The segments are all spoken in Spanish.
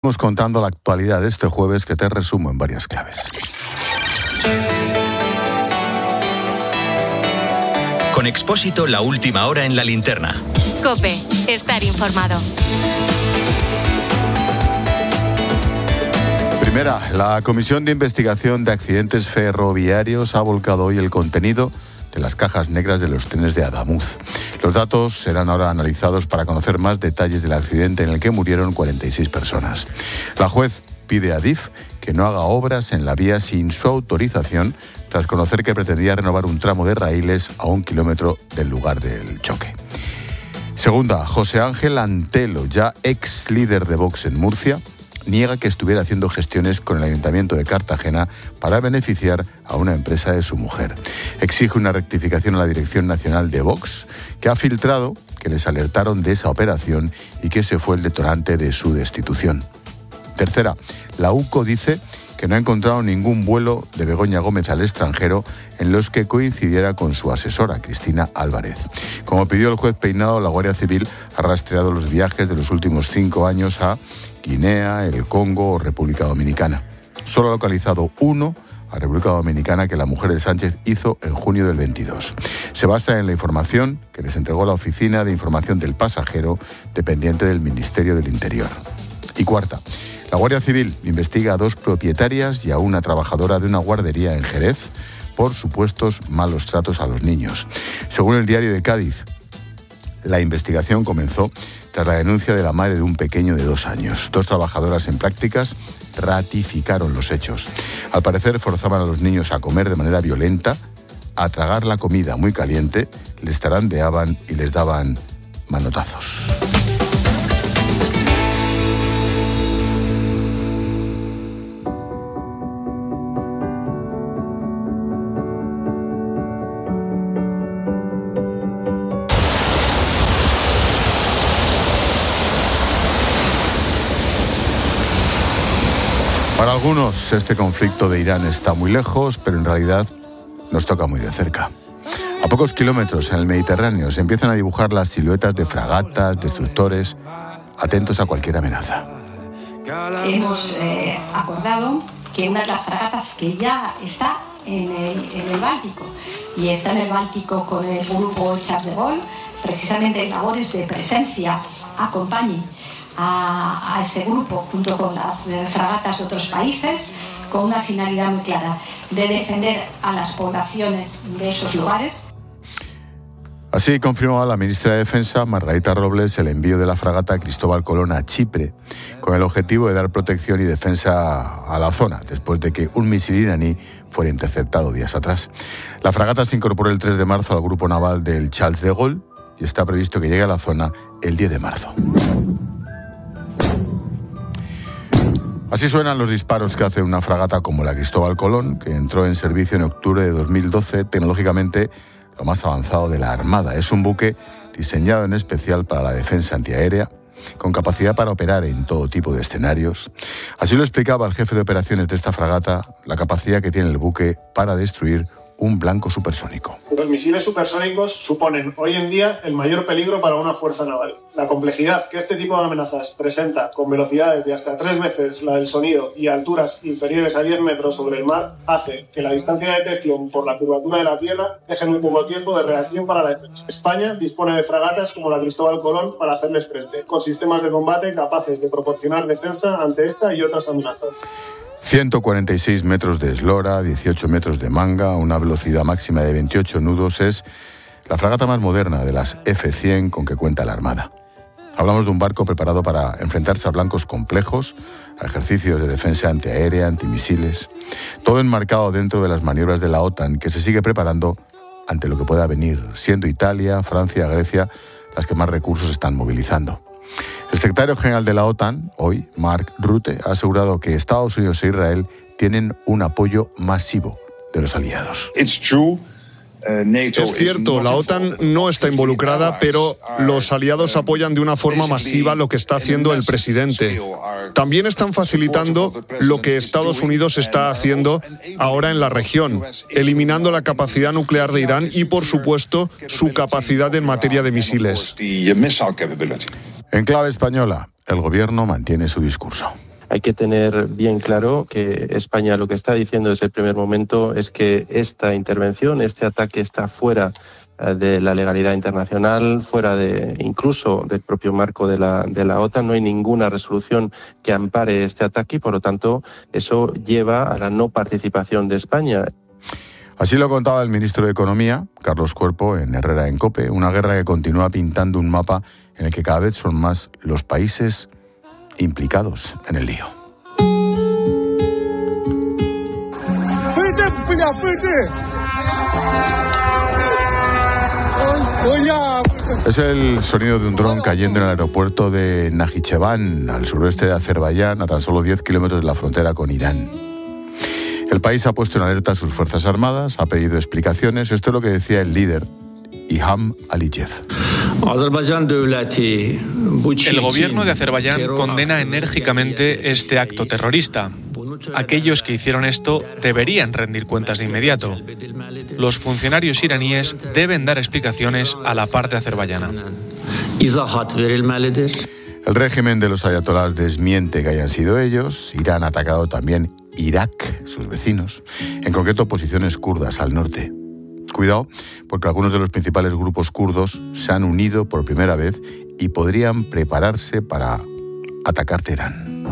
seguimos contando la actualidad de este jueves, que te resumo en varias claves. Con Expósito, la última hora en la linterna. COPE, estar informado. Primera, la Comisión de Investigación de Accidentes Ferroviarios ha volcado hoy el contenido de las cajas negras de los trenes de Adamuz. Los datos serán ahora analizados para conocer más detalles del accidente en el que murieron 46 personas. La juez pide a Adif que no haga obras en la vía sin su autorización, tras conocer que pretendía renovar un tramo de raíles a 1 kilómetro del lugar del choque. Segunda, José Ángel Antelo, ya ex líder de Vox en Murcia, niega que estuviera haciendo gestiones con el Ayuntamiento de Cartagena para beneficiar a una empresa de su mujer. Exige una rectificación a la Dirección Nacional de Vox, que ha filtrado que les alertaron de esa operación y que ese fue el detonante de su destitución. Tercera, la UCO dice que no ha encontrado ningún vuelo de Begoña Gómez al extranjero en los que coincidiera con su asesora, Cristina Álvarez. Como pidió el juez Peinado, la Guardia Civil ha rastreado los viajes de los últimos 5 años a Guinea, el Congo o República Dominicana. Solo ha localizado uno a República Dominicana que la mujer de Sánchez hizo en junio del 22. Se basa en la información que les entregó la Oficina de Información del Pasajero, dependiente del Ministerio del Interior. Y cuarta, la Guardia Civil investiga a 2 propietarias y a una trabajadora de una guardería en Jerez por supuestos malos tratos a los niños. Según el Diario de Cádiz, la investigación comenzó tras la denuncia de la madre de un pequeño de 2 años. 2 trabajadoras en prácticas ratificaron los hechos. Al parecer forzaban a los niños a comer de manera violenta, a tragar la comida muy caliente, les tarandeaban y les daban manotazos. Para algunos, este conflicto de Irán está muy lejos, pero en realidad nos toca muy de cerca. A pocos kilómetros en el Mediterráneo se empiezan a dibujar las siluetas de fragatas, destructores, atentos a cualquier amenaza. Hemos acordado que una de las fragatas que ya está en el Báltico, y está en el Báltico con el grupo Charles de Gaulle, precisamente en labores de presencia, acompañe a ese grupo junto con las fragatas de otros países, con una finalidad muy clara de defender a las poblaciones de esos lugares. Así confirmaba la ministra de Defensa, Margarita Robles, el envío de la fragata Cristóbal Colón a Chipre, con el objetivo de dar protección y defensa a la zona, después de que un misil iraní fuera interceptado días atrás. La fragata se incorporó el 3 de marzo al grupo naval del Charles de Gaulle y está previsto que llegue a la zona el 10 de marzo. Así suenan los disparos que hace una fragata como la Cristóbal Colón, que entró en servicio en octubre de 2012, tecnológicamente lo más avanzado de la Armada. Es un buque diseñado en especial para la defensa antiaérea, con capacidad para operar en todo tipo de escenarios. Así lo explicaba el jefe de operaciones de esta fragata, la capacidad que tiene el buque para destruir un blanco supersónico. Los misiles supersónicos suponen hoy en día el mayor peligro para una fuerza naval. La complejidad que este tipo de amenazas presenta, con velocidades de hasta 3 veces la del sonido y alturas inferiores a 10 metros sobre el mar, hace que la distancia de detección por la curvatura de la Tierra deje muy poco tiempo de reacción para la defensa. España dispone de fragatas como la Cristóbal Colón para hacerles frente, con sistemas de combate capaces de proporcionar defensa ante esta y otras amenazas. 146 metros de eslora, 18 metros de manga, una velocidad máxima de 28 nudos. Es la fragata más moderna de las F-100 con que cuenta la Armada. Hablamos de un barco preparado para enfrentarse a blancos complejos, a ejercicios de defensa antiaérea, antimisiles, todo enmarcado dentro de las maniobras de la OTAN, que se sigue preparando ante lo que pueda venir, siendo Italia, Francia, Grecia las que más recursos están movilizando. El secretario general de la OTAN, hoy, Mark Rutte, ha asegurado que Estados Unidos e Israel tienen un apoyo masivo de los aliados. Es cierto, la OTAN no está involucrada, pero los aliados apoyan de una forma masiva lo que está haciendo el presidente. También están facilitando lo que Estados Unidos está haciendo ahora en la región, eliminando la capacidad nuclear de Irán y, por supuesto, su capacidad en materia de misiles. En clave española, el gobierno mantiene su discurso. Hay que tener bien claro que España lo que está diciendo desde el primer momento es que esta intervención, este ataque está fuera de la legalidad internacional, fuera incluso del propio marco de la OTAN. No hay ninguna resolución que ampare este ataque y, por lo tanto, eso lleva a la no participación de España. Así lo contaba el ministro de Economía, Carlos Cuerpo, en Herrera en COPE, una guerra que continúa pintando un mapa en el que cada vez son más los países implicados en el lío. Es el sonido de un dron cayendo en el aeropuerto de Najicheván, al suroeste de Azerbaiyán, a tan solo 10 kilómetros de la frontera con Irán. El país ha puesto en alerta a sus fuerzas armadas, ha pedido explicaciones. Esto es lo que decía el líder, Ilham Aliyev. El gobierno de Azerbaiyán condena enérgicamente este acto terrorista. Aquellos que hicieron esto deberían rendir cuentas de inmediato. Los funcionarios iraníes deben dar explicaciones a la parte azerbaiyana. El régimen de los ayatolás desmiente que hayan sido ellos. Irán ha atacado también Irak, sus vecinos, en concreto posiciones kurdas al norte. Cuidado, porque algunos de los principales grupos kurdos se han unido por primera vez y podrían prepararse para atacar Teherán.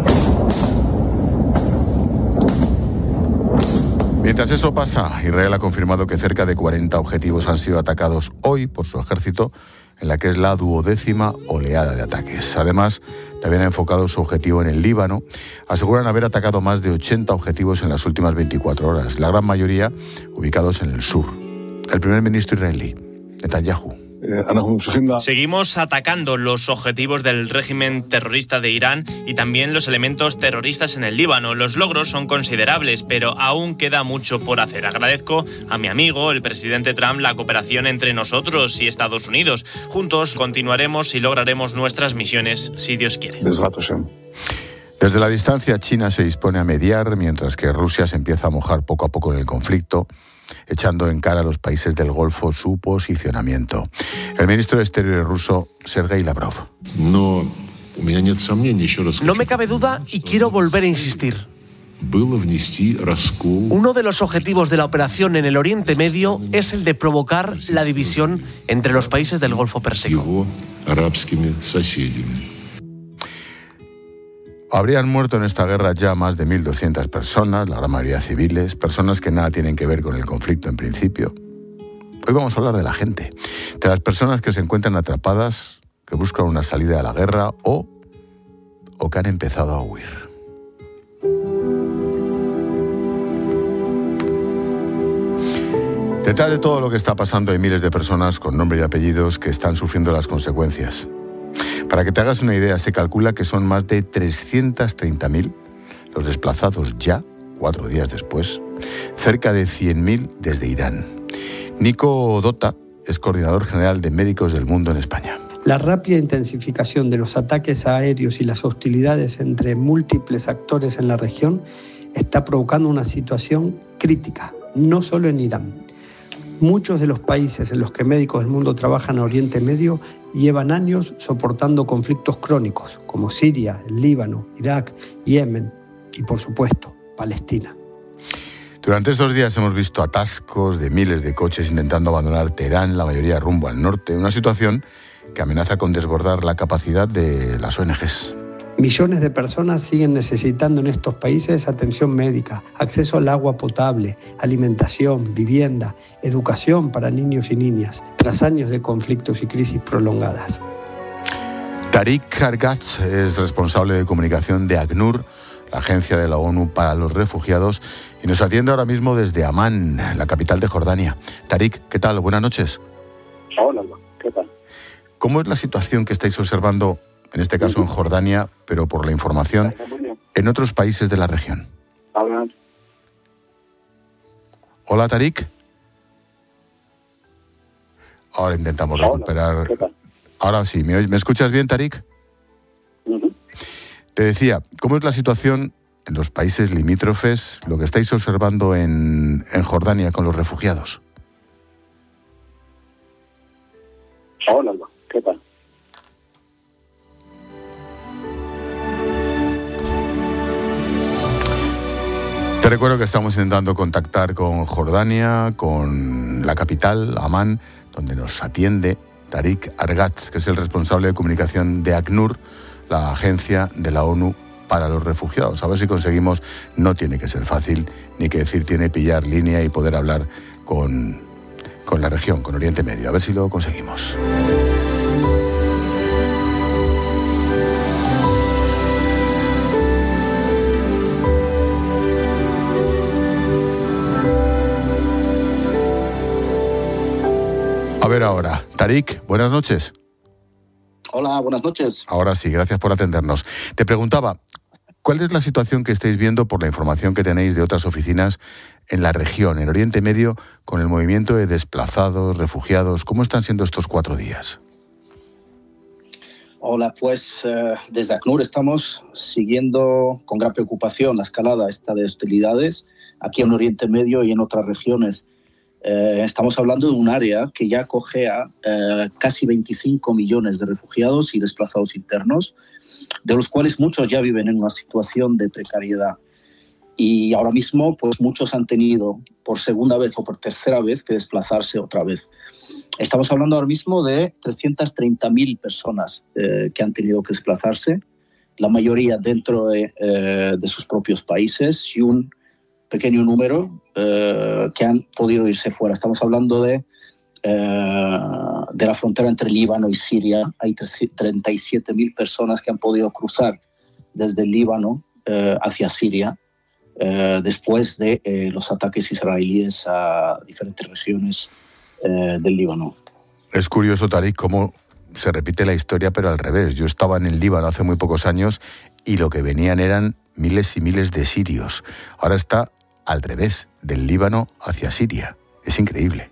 Mientras eso pasa, Israel ha confirmado que cerca de 40 objetivos han sido atacados hoy por su ejército, en la que es la 12ª oleada de ataques. Además, también ha enfocado su objetivo en el Líbano. Aseguran haber atacado más de 80 objetivos en las últimas 24 horas, la gran mayoría ubicados en el sur. El primer ministro israelí, Netanyahu. Seguimos atacando los objetivos del régimen terrorista de Irán y también los elementos terroristas en el Líbano. Los logros son considerables, pero aún queda mucho por hacer. Agradezco a mi amigo, el presidente Trump, la cooperación entre nosotros y Estados Unidos. Juntos continuaremos y lograremos nuestras misiones, si Dios quiere. Desde la distancia, China se dispone a mediar, mientras que Rusia se empieza a mojar poco a poco en el conflicto, echando en cara a los países del Golfo su posicionamiento. El ministro de Exteriores ruso, Sergei Lavrov. No me cabe duda y quiero volver a insistir. Uno de los objetivos de la operación en el Oriente Medio es el de provocar la división entre los países del Golfo Pérsico. Habrían muerto en esta guerra ya más de 1.200 personas, la gran mayoría civiles, personas que nada tienen que ver con el conflicto en principio. Hoy vamos a hablar de la gente, de las personas que se encuentran atrapadas, que buscan una salida a la guerra o que han empezado a huir. Detrás de todo lo que está pasando hay miles de personas con nombre y apellidos que están sufriendo las consecuencias. Para que te hagas una idea, se calcula que son más de 330.000 los desplazados ya, 4 días después, cerca de 100.000 desde Irán. Nico Dota es coordinador general de Médicos del Mundo en España. La rápida intensificación de los ataques aéreos y las hostilidades entre múltiples actores en la región está provocando una situación crítica, no solo en Irán. Muchos de los países en los que Médicos del Mundo trabajan en Oriente Medio llevan años soportando conflictos crónicos, como Siria, el Líbano, Irak, Yemen y, por supuesto, Palestina. Durante estos días hemos visto atascos de miles de coches intentando abandonar Teherán, la mayoría rumbo al norte, una situación que amenaza con desbordar la capacidad de las ONGs. Millones de personas siguen necesitando en estos países atención médica, acceso al agua potable, alimentación, vivienda, educación para niños y niñas, tras años de conflictos y crisis prolongadas. Tariq Argaz es responsable de comunicación de ACNUR, la agencia de la ONU para los refugiados, y nos atiende ahora mismo desde Amán, la capital de Jordania. Tariq, ¿qué tal? Buenas noches. Hola, ¿qué tal? ¿Cómo es la situación que estáis observando, en este caso en Jordania, pero por la información, en otros países de la región? Hola, Tariq. Ahora intentamos recuperar. Ahora sí, ¿me escuchas bien, Tariq? Te decía, ¿cómo es la situación en los países limítrofes, lo que estáis observando en Jordania con los refugiados? Hola, ¿qué tal? Te recuerdo que estamos intentando contactar con Jordania, con la capital, Amán, donde nos atiende Tariq Argatz, que es el responsable de comunicación de ACNUR, la agencia de la ONU para los refugiados. A ver si conseguimos, no tiene que ser fácil, ni que decir tiene pillar línea y poder hablar con la región, con Oriente Medio. A ver si lo conseguimos. A ver ahora, Tariq, buenas noches. Hola, buenas noches. Ahora sí, gracias por atendernos. Te preguntaba, ¿cuál es la situación que estáis viendo por la información que tenéis de otras oficinas en la región, en Oriente Medio, con el movimiento de desplazados, refugiados? ¿Cómo están siendo estos 4 días? Hola, pues desde ACNUR estamos siguiendo con gran preocupación la escalada esta de hostilidades aquí en Oriente Medio y en otras regiones. Estamos hablando de un área que ya acoge a casi 25 millones de refugiados y desplazados internos, de los cuales muchos ya viven en una situación de precariedad. Y ahora mismo, pues muchos han tenido por segunda vez o por tercera vez que desplazarse otra vez. Estamos hablando ahora mismo de 330.000 personas que han tenido que desplazarse, la mayoría dentro de sus propios países y un pequeño número que han podido irse fuera. Estamos hablando de la frontera entre Líbano y Siria. Hay 37.000 personas que han podido cruzar desde el Líbano hacia Siria después de los ataques israelíes a diferentes regiones del Líbano. Es curioso, Tariq, cómo se repite la historia, pero al revés. Yo estaba en el Líbano hace muy pocos años y lo que venían eran miles y miles de sirios. Ahora está al revés, del Líbano hacia Siria. Es increíble.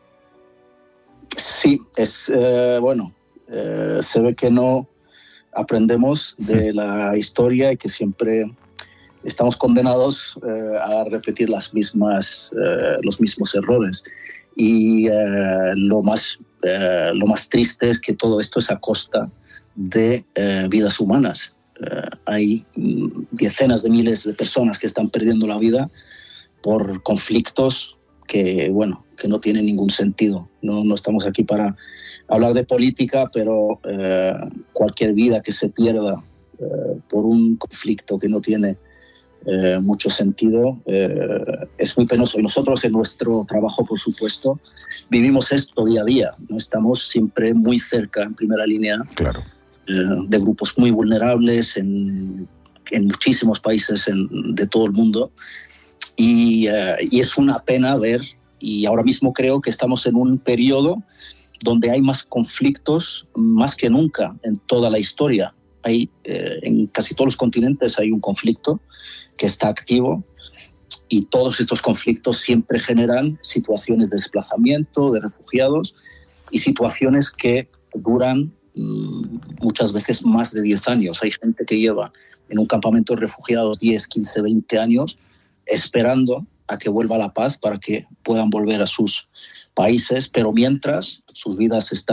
Sí, es se ve que no aprendemos de la historia y que siempre estamos condenados a repetir los mismos errores. Y lo más triste es que todo esto es a costa de vidas humanas. Hay decenas de miles de personas que están perdiendo la vida por conflictos que no tienen ningún sentido. No estamos aquí para hablar de política, pero cualquier vida que se pierda por un conflicto que no tiene mucho sentido es muy penoso. Y nosotros en nuestro trabajo, por supuesto, vivimos esto día a día. ¿No? Estamos siempre muy cerca, en primera línea, claro, de grupos muy vulnerables en muchísimos países de todo el mundo. Y es una pena ver, y ahora mismo creo que estamos en un periodo donde hay más conflictos más que nunca en toda la historia. En casi todos los continentes hay un conflicto que está activo y todos estos conflictos siempre generan situaciones de desplazamiento, de refugiados y situaciones que duran muchas veces más de 10 años. Hay gente que lleva en un campamento de refugiados 10, 15, 20 años esperando a que vuelva la paz para que puedan volver a sus países, pero mientras sus vidas se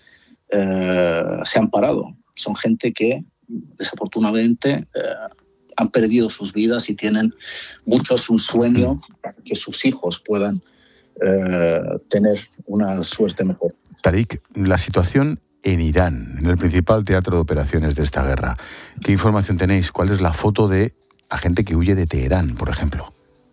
han parado. Son gente que desafortunadamente han perdido sus vidas y tienen muchos un sueño para que sus hijos puedan tener una suerte mejor. Tariq, la situación en Irán, en el principal teatro de operaciones de esta guerra. ¿Qué información tenéis? ¿Cuál es la foto de la gente que huye de Teherán, por ejemplo?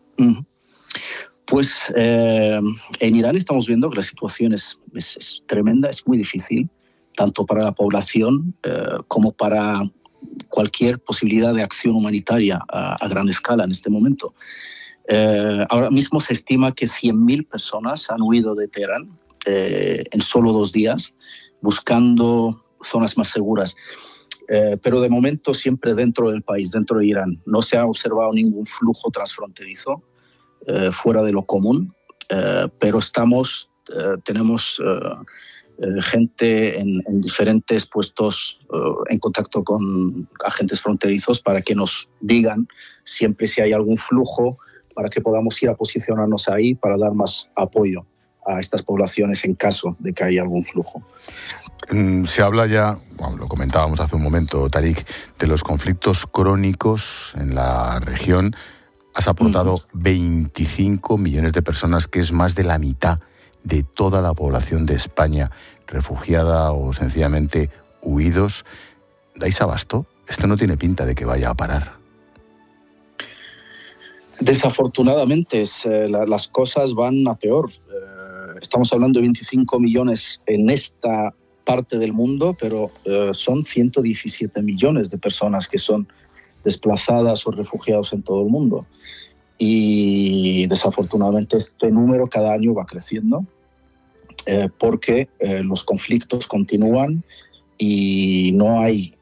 Pues en Irán estamos viendo que la situación es tremenda, es muy difícil, tanto para la población como para cualquier posibilidad de acción humanitaria a gran escala en este momento. Ahora mismo se estima que 100.000 personas han huido de Teherán en solo 2 días, buscando zonas más seguras. Pero de momento siempre dentro del país, dentro de Irán. No se ha observado ningún flujo transfronterizo fuera de lo común, pero tenemos gente en diferentes puestos en contacto con agentes fronterizos para que nos digan siempre si hay algún flujo, para que podamos ir a posicionarnos ahí para dar más apoyo a estas poblaciones en caso de que haya algún flujo. Se habla ya, lo comentábamos hace un momento, Tariq, de los conflictos crónicos en la región has aportado 25 millones de personas, que es más de la mitad de toda la población de España, refugiada o sencillamente huidos. ¿Dais abasto? Esto no tiene pinta de que vaya a parar. Desafortunadamente, las cosas van a peor. Estamos hablando de 25 millones en esta parte del mundo, pero son 117 millones de personas que son desplazadas o refugiados en todo el mundo. Y desafortunadamente este número cada año va creciendo porque los conflictos continúan y no hay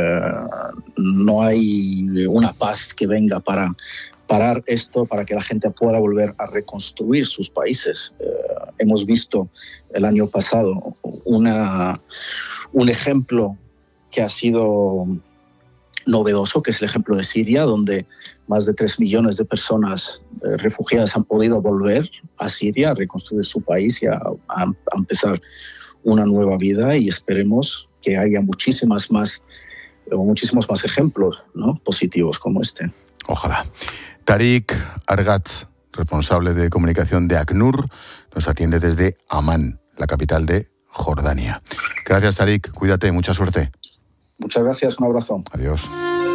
una paz que venga para parar esto, para que la gente pueda volver a reconstruir sus países. Hemos visto el año pasado un ejemplo que ha sido novedoso, que es el ejemplo de Siria, donde más de 3 millones de personas refugiadas han podido volver a Siria a reconstruir su país y a empezar una nueva vida, y esperemos que haya muchísimos más ejemplos, ¿no?, positivos como este. Ojalá. Tariq Argatz, responsable de comunicación de ACNUR, nos atiende desde Amán, la capital de Jordania. Gracias, Tariq. Cuídate, mucha suerte. Muchas gracias, un abrazo. Adiós.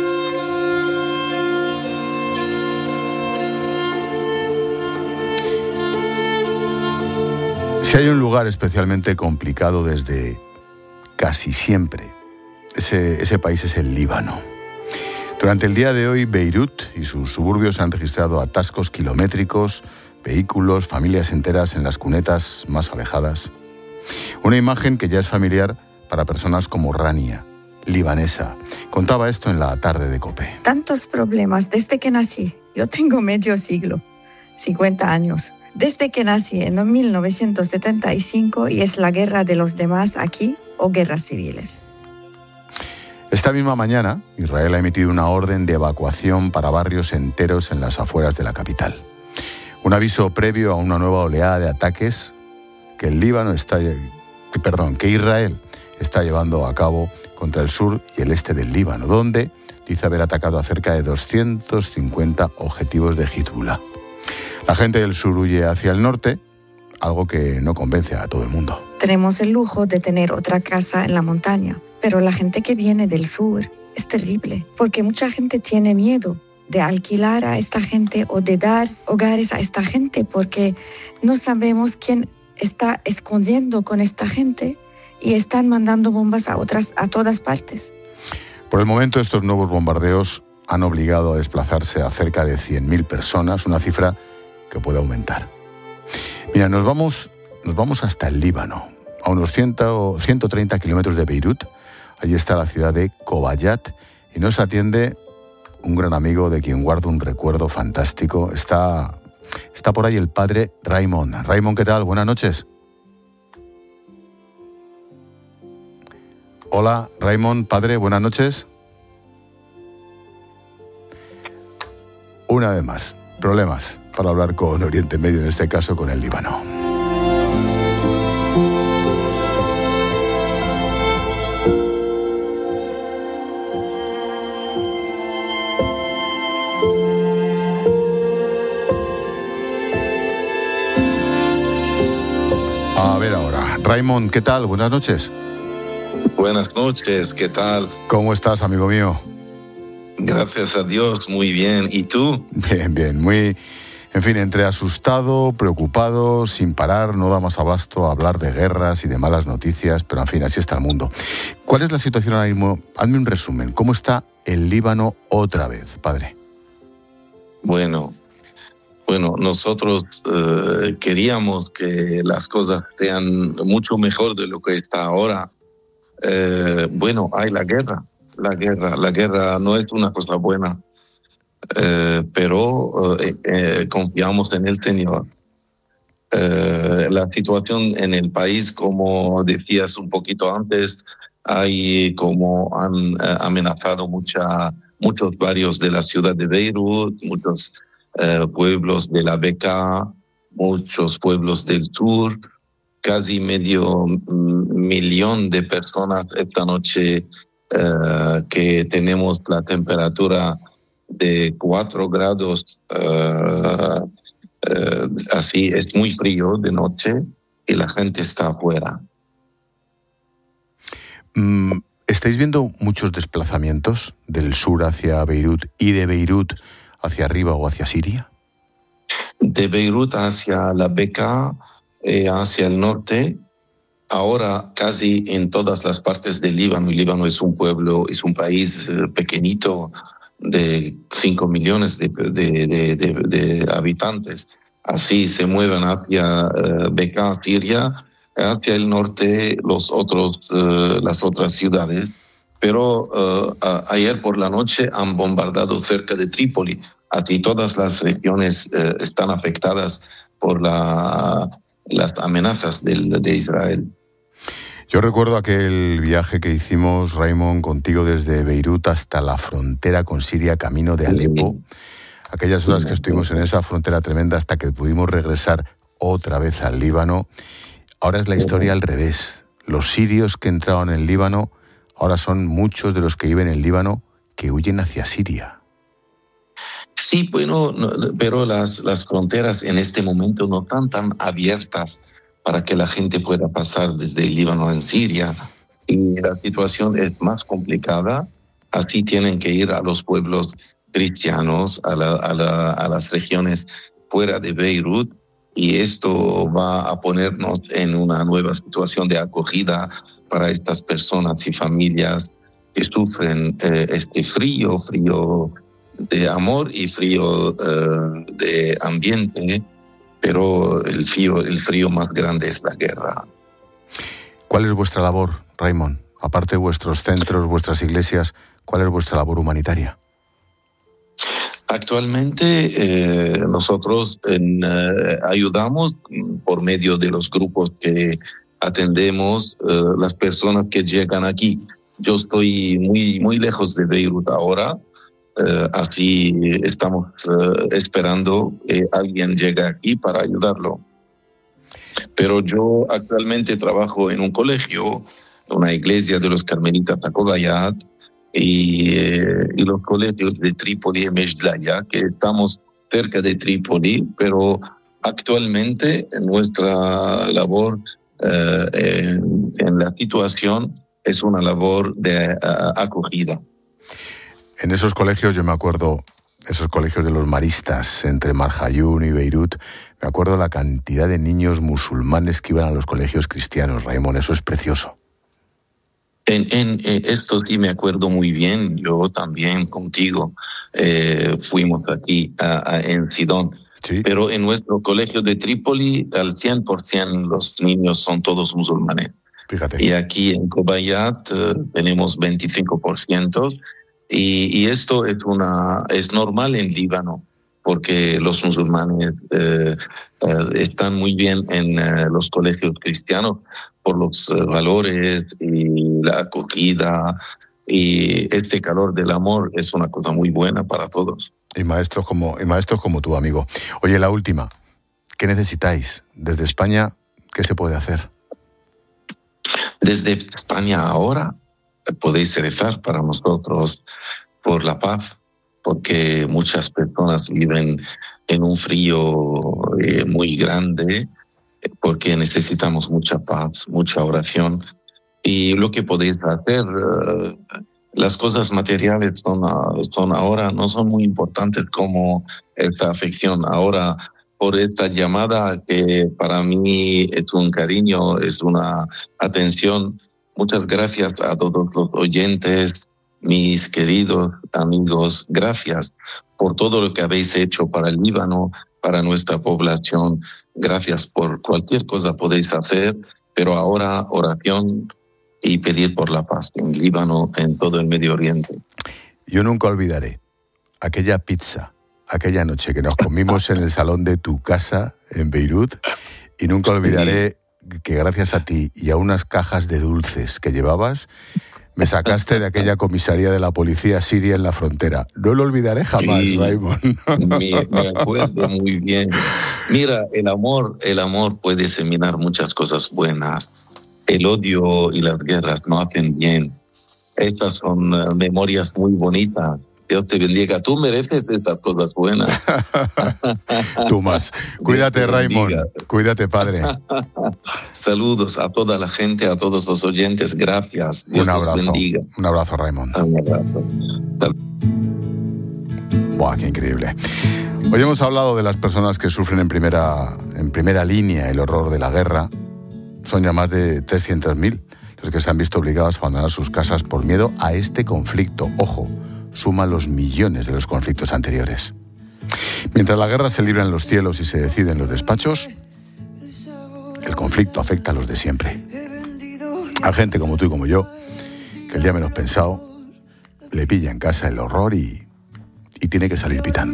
Si hay un lugar especialmente complicado desde casi siempre, ese país es el Líbano. Durante el día de hoy, Beirut y sus suburbios han registrado atascos kilométricos, vehículos, familias enteras en las cunetas más alejadas. Una imagen que ya es familiar para personas como Rania, libanesa. Contaba esto en la tarde de COPE. Tantos problemas desde que nací. Yo tengo medio siglo, 50 años. Desde que nací en 1975 y es la guerra de los demás aquí o guerras civiles. Esta misma mañana, Israel ha emitido una orden de evacuación para barrios enteros en las afueras de la capital. Un aviso previo a una nueva oleada de ataques que Israel está llevando a cabo contra el sur y el este del Líbano, donde dice haber atacado a cerca de 250 objetivos de Hezbollah. La gente del sur huye hacia el norte, algo que no convence a todo el mundo. Tenemos el lujo de tener otra casa en la montaña, pero la gente que viene del sur es terrible, porque mucha gente tiene miedo de alquilar a esta gente o de dar hogares a esta gente, porque no sabemos quién está escondiendo con esta gente y están mandando bombas a todas partes. Por el momento, estos nuevos bombardeos han obligado a desplazarse a cerca de 100.000 personas, una cifra que puede aumentar. Mira, nos vamos hasta el Líbano, a unos 130 kilómetros de Beirut. Allí está la ciudad de Kobayat y nos atiende un gran amigo de quien guardo un recuerdo fantástico. Está por ahí el padre Raymond. Raymond, ¿qué tal? Buenas noches. Hola, Raymond, padre, buenas noches. Una vez más, problemas para hablar con Oriente Medio, en este caso con el Líbano. A ver ahora, Raymond, ¿qué tal? Buenas noches. Buenas noches, ¿qué tal? ¿Cómo estás, amigo mío? Gracias a Dios, muy bien. ¿Y tú? Bien, muy... En fin, entre asustado, preocupado, sin parar, no da más abasto a hablar de guerras y de malas noticias, pero en fin, así está el mundo. ¿Cuál es la situación ahora mismo? Hazme un resumen. ¿Cómo está el Líbano otra vez, padre? Bueno, nosotros queríamos que las cosas sean mucho mejor de lo que está ahora. Hay la guerra. La guerra no es una cosa buena, pero confiamos en el Señor. La situación en el país, como decías un poquito antes, hay como han amenazado muchos barrios de la ciudad de Beirut, muchos pueblos de la Bekaa, muchos pueblos del sur, casi 500,000 de personas esta noche que tenemos la temperatura de 4 grados, así es muy frío de noche y la gente está afuera. ¿Estáis viendo muchos desplazamientos del sur hacia Beirut y de Beirut hacia arriba o hacia Siria? De Beirut hacia la Bekaa, hacia el norte, ahora casi en todas las partes del Líbano. El Líbano es un pueblo, es un país pequeñito de 5 millones de habitantes. Así se mueven hacia Bekaa, Siria, hacia el norte las otras ciudades. Pero ayer por la noche han bombardado cerca de Trípoli. Así todas las regiones están afectadas por las amenazas de Israel. Yo recuerdo aquel viaje que hicimos, Raymond, contigo desde Beirut hasta la frontera con Siria, camino de Alepo. Aquellas horas que estuvimos en esa frontera tremenda hasta que pudimos regresar otra vez al Líbano. Ahora es la historia al revés. Los sirios que entraron en el Líbano, ahora son muchos de los que viven en el Líbano que huyen hacia Siria. Sí, bueno, pero las fronteras en este momento no están tan abiertas para que la gente pueda pasar desde el Líbano en Siria. Y la situación es más complicada. Así tienen que ir a los pueblos cristianos, a las regiones fuera de Beirut. Y esto va a ponernos en una nueva situación de acogida para estas personas y familias que sufren este frío de amor y frío de ambiente, pero el frío más grande es la guerra. ¿Cuál es vuestra labor, Raymond? Aparte de vuestros centros, vuestras iglesias, ¿cuál es vuestra labor humanitaria? Actualmente nosotros ayudamos por medio de los grupos que atendemos las personas que llegan aquí. Yo estoy muy lejos de Beirut ahora, así estamos esperando que alguien llegue aquí para ayudarlo. Pero yo actualmente trabajo en un colegio, una iglesia de los carmelitas Tacobayat, y los colegios de Trípoli y Mejdaya, que estamos cerca de Trípoli, pero actualmente nuestra labor en la situación es una labor de acogida. En esos colegios, yo me acuerdo, esos colegios de los maristas entre Marjayún y Beirut, me acuerdo la cantidad de niños musulmanes que iban a los colegios cristianos, Raymond, eso es precioso. En esto sí me acuerdo muy bien. Yo también contigo fuimos aquí en Sidón. Sí. Pero en nuestro colegio de Trípoli, al 100% los niños son todos musulmanes. Fíjate. Y aquí en Kobayat tenemos 25%. Y esto es normal en Líbano, porque los musulmanes están muy bien en los colegios cristianos por los valores y la acogida, y este calor del amor es una cosa muy buena para todos. Y maestros como tu amigo. Oye, la última, ¿qué necesitáis? Desde España, ¿qué se puede hacer? Desde España ahora podéis rezar para nosotros por la paz, porque muchas personas viven en un frío muy grande, porque necesitamos mucha paz, mucha oración. Y lo que podéis hacer, las cosas materiales son ahora, no son muy importantes como esta afección. Ahora, por esta llamada, que para mí es un cariño, es una atención, muchas gracias a todos los oyentes, mis queridos amigos, gracias por todo lo que habéis hecho para el Líbano, para nuestra población. Gracias por cualquier cosa podéis hacer, pero ahora oración y pedir por la paz en Líbano, en todo el Medio Oriente. Yo nunca olvidaré aquella pizza, aquella noche que nos comimos en el salón de tu casa en Beirut, y nunca olvidaré que gracias a ti y a unas cajas de dulces que llevabas, me sacaste de aquella comisaría de la policía siria en la frontera. No lo olvidaré jamás, sí, Raymond. Me acuerdo muy bien. Mira, el amor puede seminar muchas cosas buenas. El odio y las guerras no hacen bien. Estas son memorias muy bonitas Dios te bendiga. Tú mereces estas cosas buenas. Tú más. Cuídate, Raimon. Cuídate, padre. Saludos a toda la gente, a todos los oyentes. Gracias. Dios Un abrazo. los bendiga. Un abrazo, Raimon. Un abrazo. ¡Buah, qué increíble! Hoy hemos hablado de las personas que sufren en primera línea el horror de la guerra. Son ya más de 300.000 los que se han visto obligados a abandonar sus casas por miedo a este conflicto. Ojo, suma los millones de los conflictos anteriores. Mientras la guerra se libra en los cielos y se decide en los despachos, el conflicto afecta a los de siempre. A gente como tú y como yo, que el día menos pensado le pilla en casa el horror y tiene que salir pitando.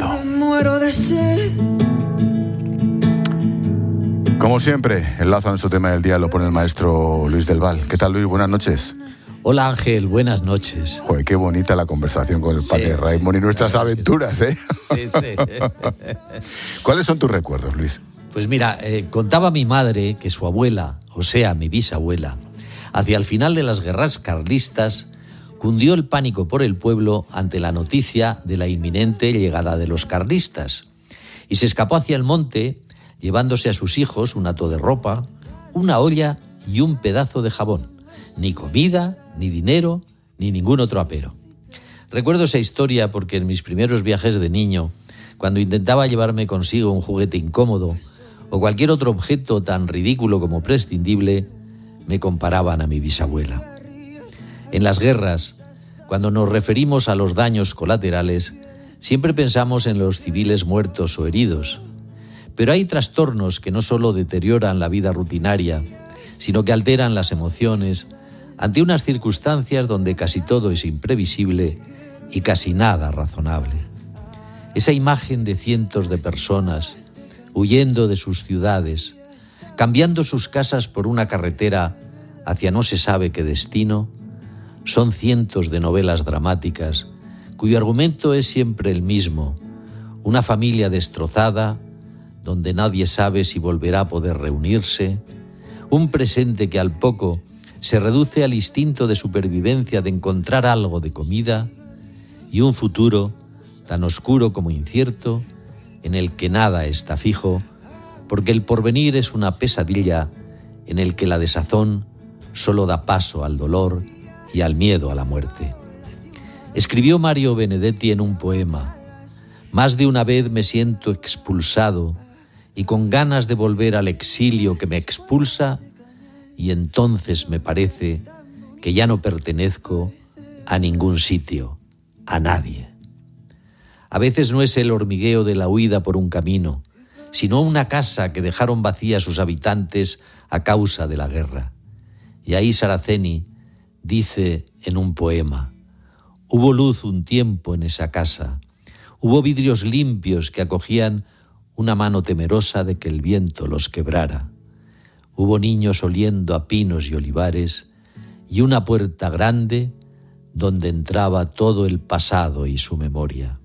Como siempre, el lazo a nuestro tema del día lo pone el maestro Luis del Val. ¿Qué tal, Luis? Buenas noches. Hola, Ángel. Buenas noches. Joder, qué bonita la conversación con el padre Raimon y nuestras aventuras, ¿eh? Sí. ¿Cuáles son tus recuerdos, Luis? Pues mira, contaba mi madre que su abuela, o sea, mi bisabuela, hacia el final de las guerras carlistas, cundió el pánico por el pueblo ante la noticia de la inminente llegada de los carlistas y se escapó hacia el monte llevándose a sus hijos un hato de ropa, una olla y un pedazo de jabón. Ni comida, ni dinero, ni ningún otro apero. Recuerdo esa historia porque en mis primeros viajes de niño, cuando intentaba llevarme consigo un juguete incómodo o cualquier otro objeto tan ridículo como prescindible, me comparaban a mi bisabuela. En las guerras, cuando nos referimos a los daños colaterales, siempre pensamos en los civiles muertos o heridos. Pero hay trastornos que no solo deterioran la vida rutinaria, sino que alteran las emociones ante unas circunstancias donde casi todo es imprevisible y casi nada razonable. Esa imagen de cientos de personas huyendo de sus ciudades, cambiando sus casas por una carretera hacia no se sabe qué destino, son cientos de novelas dramáticas cuyo argumento es siempre el mismo: una familia destrozada, donde nadie sabe si volverá a poder reunirse, un presente que al poco se reduce al instinto de supervivencia de encontrar algo de comida, y un futuro tan oscuro como incierto, en el que nada está fijo, porque el porvenir es una pesadilla en el que la desazón solo da paso al dolor y al miedo a la muerte. Escribió Mario Benedetti en un poema: «Más de una vez me siento expulsado y con ganas de volver al exilio que me expulsa, y entonces me parece que ya no pertenezco a ningún sitio, a nadie». A veces no es el hormigueo de la huida por un camino, sino una casa que dejaron vacía sus habitantes a causa de la guerra. Y ahí Saraceni dice en un poema: «Hubo luz un tiempo en esa casa, hubo vidrios limpios que acogían una mano temerosa de que el viento los quebrara. Hubo niños oliendo a pinos y olivares y una puerta grande donde entraba todo el pasado y su memoria».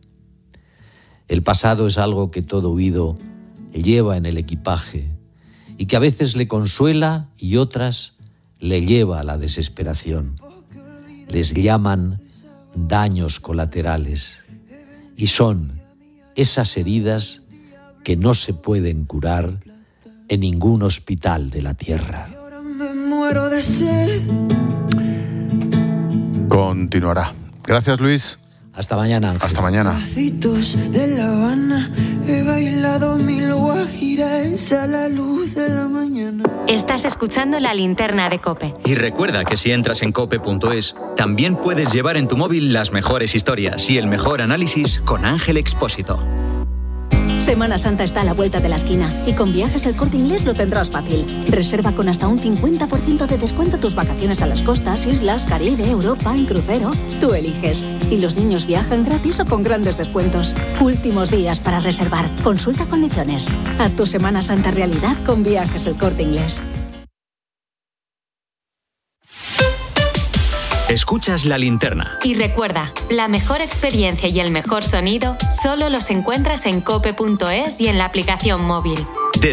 El pasado es algo que todo huido lleva en el equipaje y que a veces le consuela y otras le lleva a la desesperación. Les llaman daños colaterales y son esas heridas que no se pueden curar en ningún hospital de la tierra. Continuará. Gracias, Luis. Hasta mañana, Ángel. Hasta mañana. De La Habana, he bailado mil guajiras a la luz de la mañana. Estás escuchando La Linterna de COPE. Y recuerda que si entras en cope.es, también puedes llevar en tu móvil las mejores historias y el mejor análisis con Ángel Expósito. Semana Santa está a la vuelta de la esquina y con Viajes El Corte Inglés lo tendrás fácil. Reserva con hasta un 50% de descuento tus vacaciones a las costas, islas, Caribe, Europa, en crucero. Tú eliges. Y los niños viajan gratis o con grandes descuentos. Últimos días para reservar. Consulta condiciones. A tu Semana Santa realidad con Viajes El Corte Inglés. Escuchas La Linterna. Y recuerda, la mejor experiencia y el mejor sonido solo los encuentras en cope.es y en la aplicación móvil.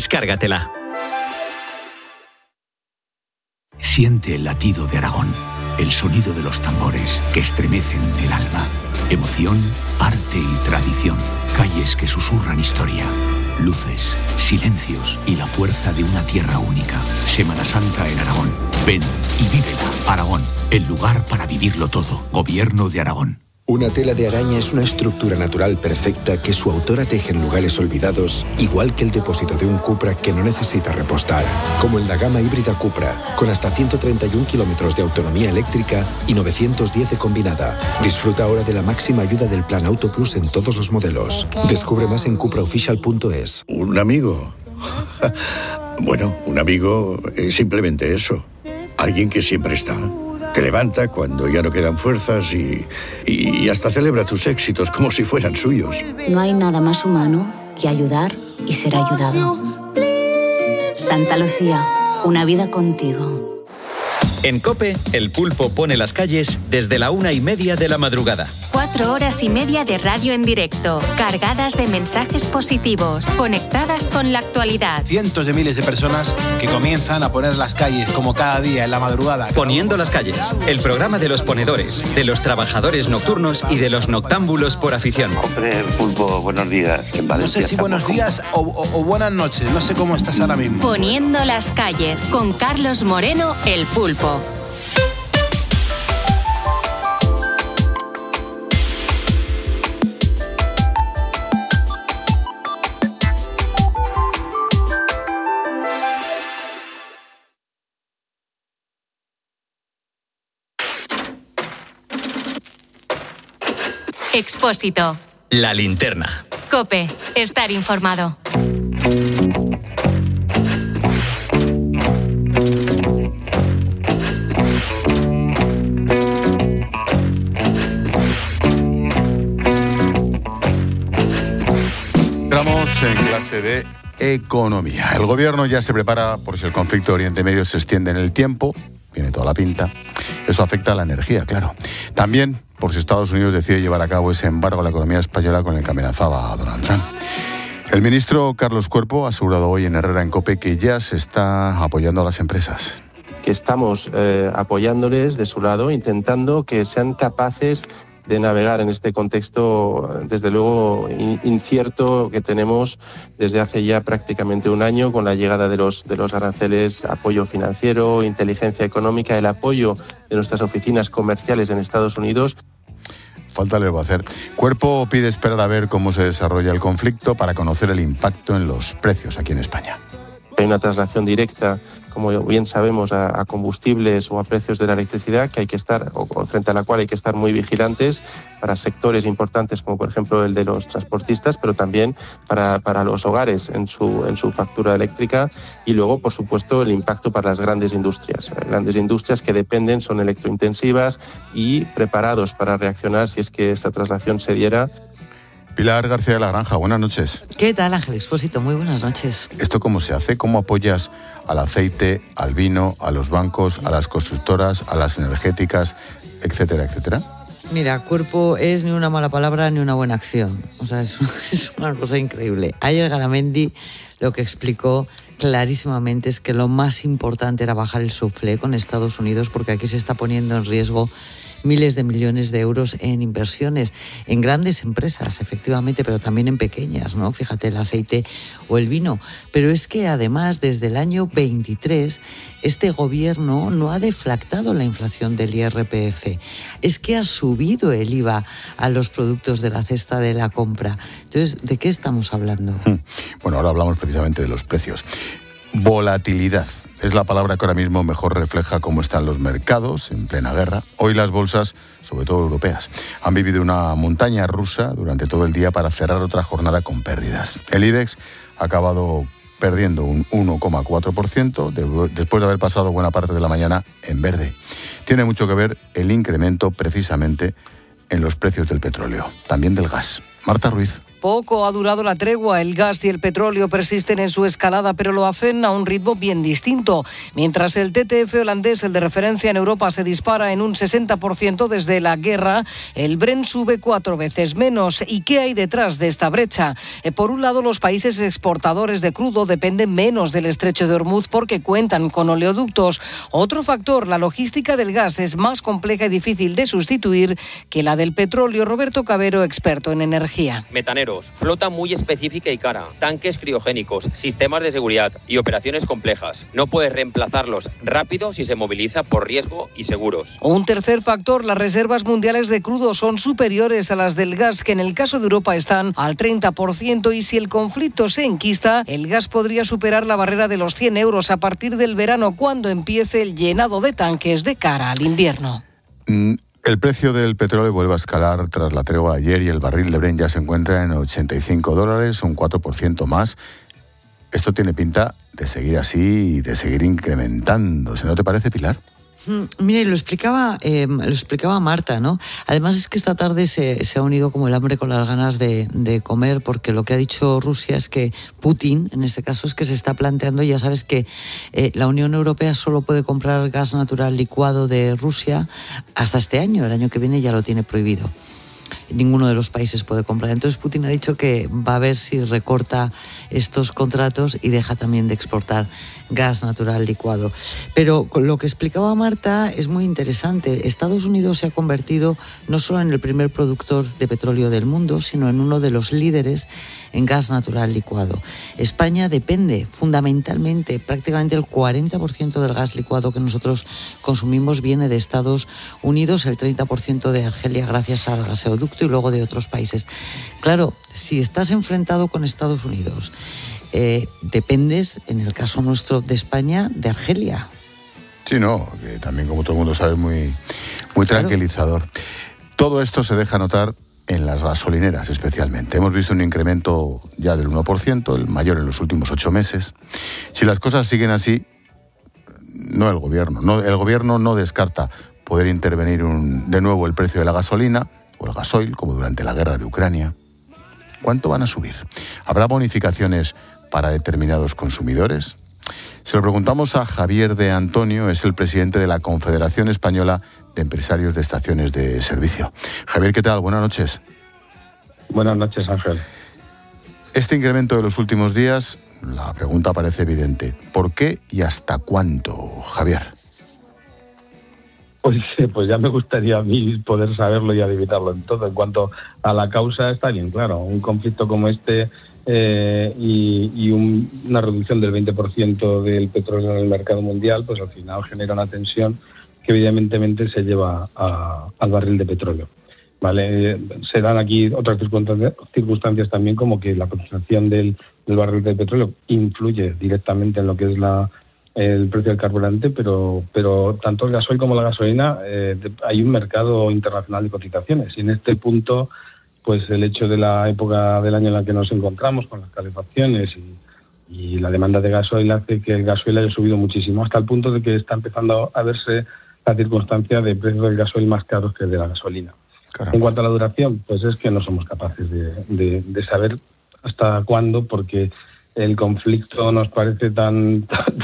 Descárgatela. Siente el latido de Aragón. el sonido de los tambores que estremecen el alma. Emoción, arte y tradición. Calles que susurran historia. Luces, silencios y la fuerza de una tierra única. Semana Santa en Aragón. Ven y vívela. Aragón, el lugar para vivirlo todo. Gobierno de Aragón. Una tela de araña es una estructura natural perfecta que su autora teje en lugares olvidados, igual que el depósito de un Cupra que no necesita repostar. Como en la gama híbrida Cupra, con hasta 131 kilómetros de autonomía eléctrica y 910 de combinada. Disfruta ahora de la máxima ayuda del Plan Auto Plus en todos los modelos. Descubre más en cupraofficial.es. ¿Un amigo? Bueno, un amigo es simplemente eso. Alguien que siempre está. Te levanta cuando ya no quedan fuerzas y hasta celebra tus éxitos como si fueran suyos. No hay nada más humano que ayudar y ser ayudado. Santa Lucía, una vida contigo. En COPE, El Pulpo pone las calles desde la 1:30 de la madrugada. 4 horas y media de radio en directo, cargadas de mensajes positivos, conectadas con la actualidad. Cientos de miles de personas que comienzan a poner las calles como cada día en la madrugada. Poniendo las calles, el programa de los ponedores, de los trabajadores nocturnos y de los noctámbulos por afición. Hombre, Pulpo, buenos días. En Valencia no sé si buenos días o buenas noches, no sé cómo estás ahora mismo. Poniendo las calles, con Carlos Moreno, El Pulpo. Expósito. La linterna. COPE. Estar informado. Entramos en clase de economía. El gobierno ya se prepara por si el conflicto de Oriente Medio se extiende en el tiempo. Tiene toda la pinta. Eso afecta a la energía, claro. También por si Estados Unidos decide llevar a cabo ese embargo a la economía española con el que amenazaba a Donald Trump. El ministro Carlos Cuerpo ha asegurado hoy en Herrera en COPE que ya se está apoyando a las empresas. Que estamos apoyándoles de su lado, intentando que sean capaces de navegar en este contexto, desde luego, incierto que tenemos desde hace ya prácticamente un año con la llegada de los aranceles, apoyo financiero, inteligencia económica, el apoyo de nuestras oficinas comerciales en Estados Unidos. Falta les va a hacer. Cuerpo pide esperar a ver cómo se desarrolla el conflicto para conocer el impacto en los precios aquí en España. Hay una traslación directa, como bien sabemos, a combustibles o a precios de la electricidad que hay que estar, o frente a la cual hay que estar muy vigilantes para sectores importantes como por ejemplo el de los transportistas, pero también para los hogares en su factura eléctrica, y luego por supuesto el impacto para las grandes industrias que dependen, son electrointensivas y preparados para reaccionar si es que esta traslación se diera. Pilar García de la Granja, buenas noches. ¿Qué tal, Ángel Expósito? Muy buenas noches. ¿Esto cómo se hace? ¿Cómo apoyas al aceite, al vino, a los bancos, a las constructoras, a las energéticas, etcétera, etcétera? Mira, Cuerpo es ni una mala palabra ni una buena acción. O sea, es una cosa increíble. Ayer Garamendi lo que explicó clarísimamente es que lo más importante era bajar el soufflé con Estados Unidos, porque aquí se está poniendo en riesgo miles de millones de euros en inversiones en grandes empresas, efectivamente, pero también en pequeñas, ¿no? Fíjate, el aceite o el vino. Pero es que además, desde el año 23, este gobierno no ha deflactado la inflación del IRPF. Es que ha subido el IVA a los productos de la cesta de la compra. Entonces, ¿de qué estamos hablando? Bueno, ahora hablamos precisamente de los precios. Volatilidad es la palabra que ahora mismo mejor refleja cómo están los mercados en plena guerra. Hoy las bolsas, sobre todo europeas, han vivido una montaña rusa durante todo el día para cerrar otra jornada con pérdidas. El IBEX ha acabado perdiendo un 1,4% después de haber pasado buena parte de la mañana en verde. Tiene mucho que ver el incremento precisamente en los precios del petróleo, también del gas. Marta Ruiz. Poco ha durado la tregua. El gas y el petróleo persisten en su escalada, pero lo hacen a un ritmo bien distinto. Mientras el TTF holandés, el de referencia en Europa, se dispara en un 60% desde la guerra, el Brent sube 4 veces menos. ¿Y qué hay detrás de esta brecha? Por un lado, los países exportadores de crudo dependen menos del estrecho de Hormuz porque cuentan con oleoductos. Otro factor, la logística del gas es más compleja y difícil de sustituir que la del petróleo. Roberto Cabero, experto en energía. Metaneros, flota muy específica y cara, tanques criogénicos, sistemas de seguridad y operaciones complejas. No puedes reemplazarlos rápido si se moviliza por riesgo y seguros. Un tercer factor, las reservas mundiales de crudo son superiores a las del gas, que en el caso de Europa están al 30%, y si el conflicto se enquista, el gas podría superar la barrera de los 100 euros a partir del verano, cuando empiece el llenado de tanques de cara al invierno. El precio del petróleo vuelve a escalar tras la tregua de ayer y el barril de Brent ya se encuentra en $85, un 4% más. Esto tiene pinta de seguir así y de seguir incrementándose, ¿no te parece, Pilar? Mira, y lo explicaba Marta, ¿no? Además es que esta tarde se ha unido como el hambre con las ganas de comer, porque lo que ha dicho Rusia es que Putin, en este caso, es que se está planteando, ya sabes que la Unión Europea solo puede comprar gas natural licuado de Rusia hasta este año. El año que viene ya lo tiene prohibido. Ninguno de los países puede comprar. Entonces Putin ha dicho que va a ver si recorta estos contratos y deja también de exportar gas natural licuado. Pero lo que explicaba Marta es muy interesante. Estados Unidos se ha convertido no solo en el primer productor de petróleo del mundo, sino en uno de los líderes en gas natural licuado. España depende fundamentalmente, prácticamente el 40% del gas licuado que nosotros consumimos viene de Estados Unidos, el 30% de Argelia gracias al gasoducto y luego de otros países. Claro, si estás enfrentado con Estados Unidos, dependes, en el caso nuestro de España, de Argelia. Sí, no, que también, como todo el mundo sabe, es muy tranquilizador. Todo esto se deja notar en las gasolineras especialmente. Hemos visto un incremento ya del 1%, el mayor en los últimos 8 meses. Si las cosas siguen así, el gobierno no descarta poder intervenir de nuevo el precio de la gasolina o el gasoil, como durante la guerra de Ucrania. ¿Cuánto van a subir? ¿Habrá bonificaciones para determinados consumidores? Se lo preguntamos a Javier de Antonio, es el presidente de la Confederación Española de Empresarios de Estaciones de Servicio. Javier, ¿qué tal? Buenas noches. Buenas noches, Ángel. Este incremento de los últimos días, la pregunta parece evidente. ¿Por qué y hasta cuánto, Javier? Pues ya me gustaría a mí poder saberlo y adivinarlo en todo. En cuanto a la causa, está bien claro. Un conflicto como este y una reducción del 20% del petróleo en el mercado mundial, pues al final genera una tensión que evidentemente se lleva al barril de petróleo. ¿Vale? Se dan aquí otras circunstancias también, como que la cotización del barril de petróleo influye directamente en lo que es el precio del carburante, pero tanto el gasoil como la gasolina, hay un mercado internacional de cotizaciones, y en este punto pues el hecho de la época del año en la que nos encontramos, con las calefacciones y la demanda de gasoil, hace que el gasoil haya subido muchísimo, hasta el punto de que está empezando a verse la circunstancia de precios del gasoil más caros que el de la gasolina. Caramba. En cuanto a la duración, pues es que no somos capaces de saber hasta cuándo, porque el conflicto nos parece tan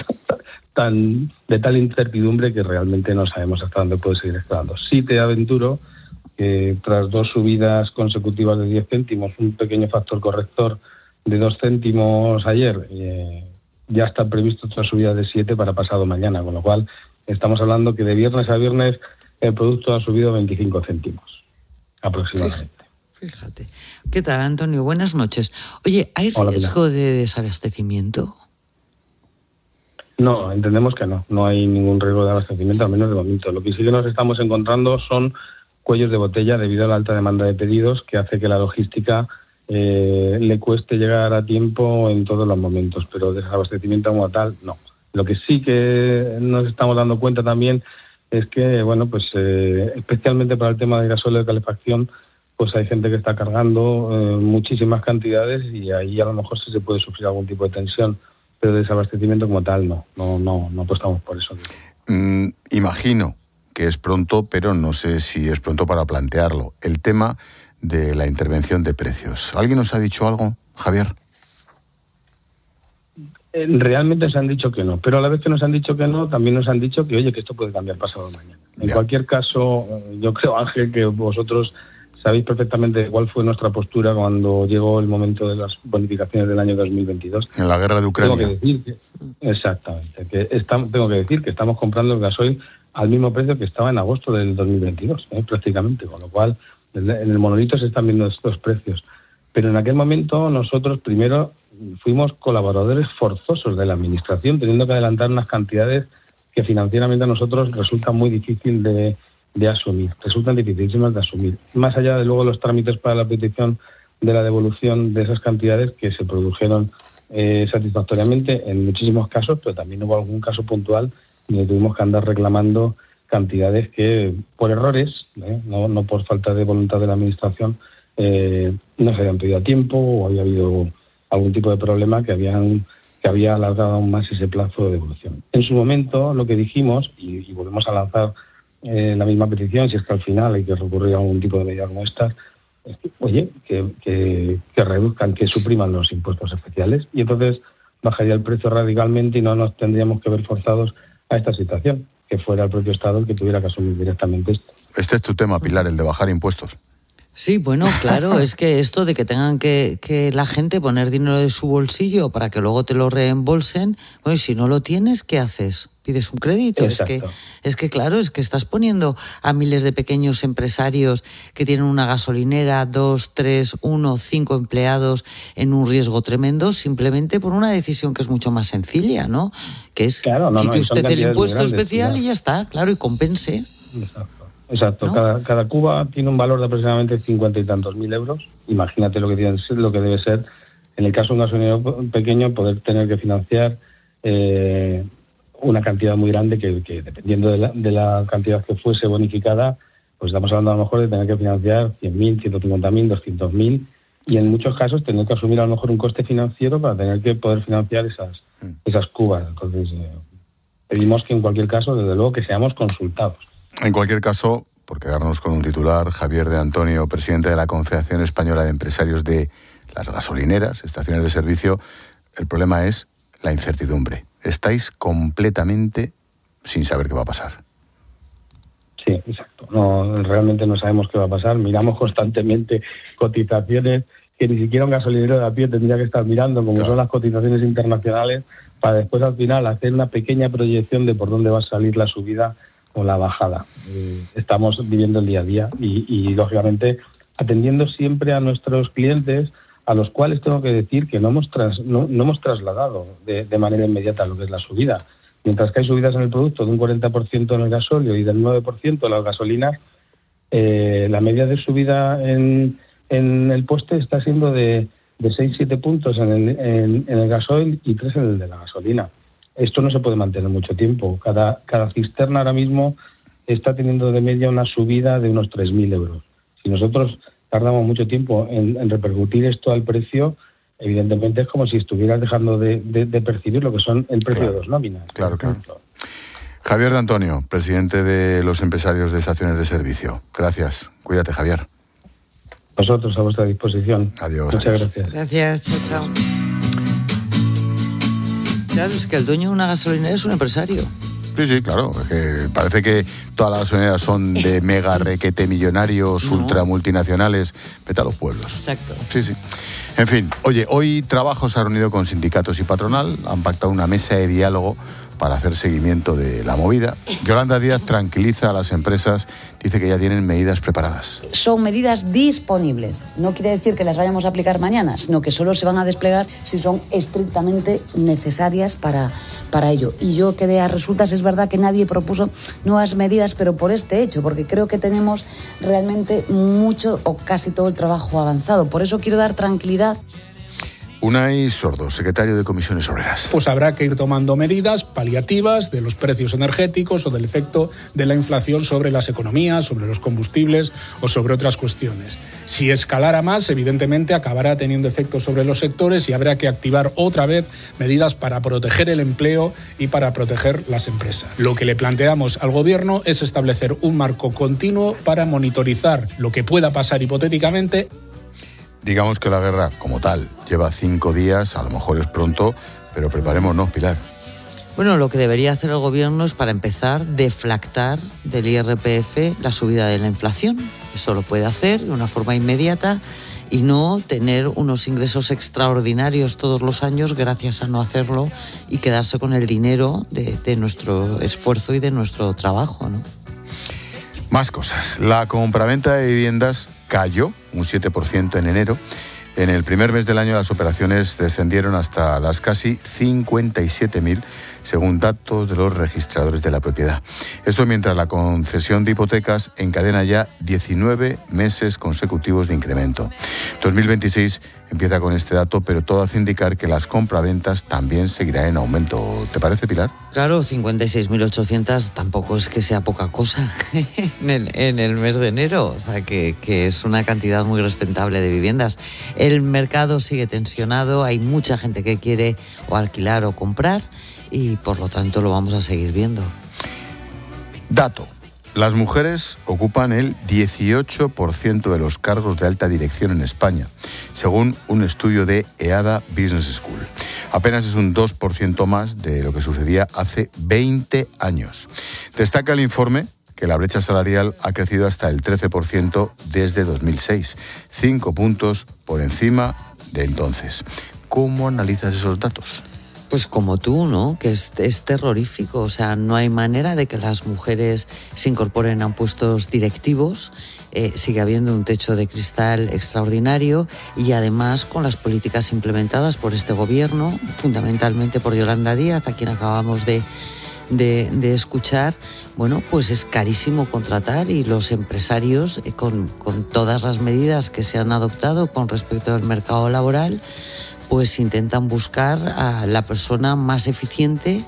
de tal incertidumbre que realmente no sabemos hasta dónde puede seguir escalando. Sí te aventuro que tras 2 subidas consecutivas de 10 céntimos, un pequeño factor corrector de 2 céntimos ayer, ya está previsto otra subida de 7 para pasado mañana, con lo cual estamos hablando que de viernes a viernes el producto ha subido 25 céntimos aproximadamente. Fíjate. ¿Qué tal, Antonio? Buenas noches. Oye, ¿hay riesgo de desabastecimiento? No, entendemos que no hay ningún riesgo de abastecimiento, al menos de momento. Lo que sí que nos estamos encontrando son cuellos de botella debido a la alta demanda de pedidos, que hace que la logística le cueste llegar a tiempo en todos los momentos, pero desabastecimiento como tal, no. Lo que sí que nos estamos dando cuenta también es que, bueno, pues especialmente para el tema de gasoil de calefacción, pues hay gente que está cargando muchísimas cantidades, y ahí a lo mejor sí se puede sufrir algún tipo de tensión, pero desabastecimiento como tal no apostamos por eso. Imagino que es pronto, pero no sé si es pronto para plantearlo. El tema de la intervención de precios. ¿Alguien nos ha dicho algo, Javier? Realmente nos han dicho que no, pero a la vez que nos han dicho que no, también nos han dicho que, oye, que esto puede cambiar pasado mañana. En cualquier caso, yo creo, Ángel, que vosotros sabéis perfectamente cuál fue nuestra postura cuando llegó el momento de las bonificaciones del año 2022. En la guerra de Ucrania. Tengo que decir que estamos comprando el gasoil al mismo precio que estaba en agosto del 2022, prácticamente, con lo cual en el monolito se están viendo estos precios. Pero en aquel momento nosotros primero fuimos colaboradores forzosos de la Administración, teniendo que adelantar unas cantidades que financieramente a nosotros resultan muy difícil de asumir, resultan dificilísimas de asumir. Más allá de luego los trámites para la petición de la devolución de esas cantidades que se produjeron satisfactoriamente en muchísimos casos, pero también hubo algún caso puntual donde tuvimos que andar reclamando cantidades que por errores, no por falta de voluntad de la Administración, no se habían pedido a tiempo o había habido algún tipo de problema que había alargado aún más ese plazo de devolución. En su momento lo que dijimos, y volvemos a lanzar la misma petición, si es que al final hay que recurrir a algún tipo de medida como esta, es que, oye, que reduzcan, que supriman los impuestos especiales y entonces bajaría el precio radicalmente y no nos tendríamos que ver forzados a esta situación, que fuera el propio Estado el que tuviera que asumir directamente esto. Este es tu tema, Pilar, el de bajar impuestos. Sí, bueno, claro, es que esto de que tengan que la gente poner dinero de su bolsillo para que luego te lo reembolsen, bueno, y si no lo tienes, ¿qué haces? ¿Pides un crédito? Es que claro, es que estás poniendo a miles de pequeños empresarios que tienen una gasolinera, 2, 3, 1, 5 empleados en un riesgo tremendo simplemente por una decisión que es mucho más sencilla, ¿no? Que es quite usted el impuesto especial y ya está, claro, y compense. Exacto. ¿No? Cada cuba tiene un valor de aproximadamente 50 y tantos mil euros. Imagínate lo que debe ser, en el caso de un gasolinero pequeño, poder tener que financiar una cantidad muy grande que dependiendo de la cantidad que fuese bonificada, pues estamos hablando a lo mejor de tener que financiar 100.000, 150.000, 200.000 y en muchos casos tener que asumir a lo mejor un coste financiero para tener que poder financiar esas cubas. Entonces, pedimos que en cualquier caso, desde luego, que seamos consultados. En cualquier caso, por quedarnos con un titular, Javier de Antonio, presidente de la Confederación Española de Empresarios de las Gasolineras, estaciones de servicio, el problema es la incertidumbre. Estáis completamente sin saber qué va a pasar. Sí, exacto. Realmente no sabemos qué va a pasar. Miramos constantemente cotizaciones que ni siquiera un gasolinero de a pie tendría que estar mirando, como son las cotizaciones internacionales, para después al final hacer una pequeña proyección de por dónde va a salir la subida o la bajada. Estamos viviendo el día a día y lógicamente atendiendo siempre a nuestros clientes, a los cuales tengo que decir que no hemos trasladado de manera inmediata lo que es la subida. Mientras que hay subidas en el producto de un 40% en el gasóleo y del 9% en las gasolinas, la media de subida en el poste está siendo de 6-7 puntos en el gasoil y 3 en el de la gasolina. Esto no se puede mantener mucho tiempo. Cada cisterna ahora mismo está teniendo de media una subida de unos 3.000 euros. Si nosotros tardamos mucho tiempo en repercutir esto al precio, evidentemente es como si estuvieras dejando de percibir lo que son el precio de dos nóminas. Claro. Javier de Antonio, presidente de los empresarios de estaciones de servicio. Gracias. Cuídate, Javier. Nosotros a vuestra disposición. Adiós. Muchas gracias. Gracias, chao. Claro, es que el dueño de una gasolinera es un empresario. Sí, claro. Es que parece que todas las gasolineras son de mega requete millonarios, ultra multinacionales. Vete a los pueblos. Exacto. Sí. En fin, oye, hoy Trabajo se ha reunido con sindicatos y patronal, han pactado una mesa de diálogo para hacer seguimiento de la movida. Yolanda Díaz tranquiliza a las empresas, dice que ya tienen medidas preparadas. Son medidas disponibles. No quiere decir que las vayamos a aplicar mañana, sino que solo se van a desplegar si son estrictamente necesarias para ello. Y yo quedé a resultas, es verdad que nadie propuso nuevas medidas, pero por este hecho, porque creo que tenemos realmente mucho o casi todo el trabajo avanzado. Por eso quiero dar tranquilidad. Unai Sordo, secretario de Comisiones Obreras. Pues habrá que ir tomando medidas paliativas de los precios energéticos o del efecto de la inflación sobre las economías, sobre los combustibles o sobre otras cuestiones. Si escalara más, evidentemente acabará teniendo efectos sobre los sectores y habrá que activar otra vez medidas para proteger el empleo y para proteger las empresas. Lo que le planteamos al Gobierno es establecer un marco continuo para monitorizar lo que pueda pasar hipotéticamente. Digamos que la guerra, como tal, lleva 5 días, a lo mejor es pronto, pero preparémonos, Pilar. Bueno, lo que debería hacer el Gobierno es, para empezar, deflactar del IRPF la subida de la inflación. Eso lo puede hacer de una forma inmediata y no tener unos ingresos extraordinarios todos los años gracias a no hacerlo y quedarse con el dinero de nuestro esfuerzo y de nuestro trabajo, ¿no? Más cosas. La compraventa de viviendas cayó un 7% en enero. En el primer mes del año las operaciones descendieron hasta las casi 57.000, según datos de los registradores de la propiedad. Esto mientras la concesión de hipotecas encadena ya 19 meses consecutivos de incremento. 2026 empieza con este dato, pero todo hace indicar que las compraventas también seguirán en aumento. ¿Te parece, Pilar? Claro, 56.800 tampoco es que sea poca cosa en el mes de enero. O sea, que es una cantidad muy respetable de viviendas. El mercado sigue tensionado, hay mucha gente que quiere o alquilar o comprar y por lo tanto lo vamos a seguir viendo. Dato. Las mujeres ocupan el 18% de los cargos de alta dirección en España, según un estudio de EADA Business School. Apenas es un 2% más de lo que sucedía hace 20 años. Destaca el informe que la brecha salarial ha crecido hasta el 13% desde 2006, 5 puntos por encima de entonces. ¿Cómo analizas esos datos? Pues como tú, ¿no? Que es terrorífico. O sea, no hay manera de que las mujeres se incorporen a puestos directivos. Sigue habiendo un techo de cristal extraordinario y además con las políticas implementadas por este gobierno, fundamentalmente por Yolanda Díaz, a quien acabamos de escuchar, bueno, pues es carísimo contratar y los empresarios, con todas las medidas que se han adoptado con respecto al mercado laboral, pues intentan buscar a la persona más eficiente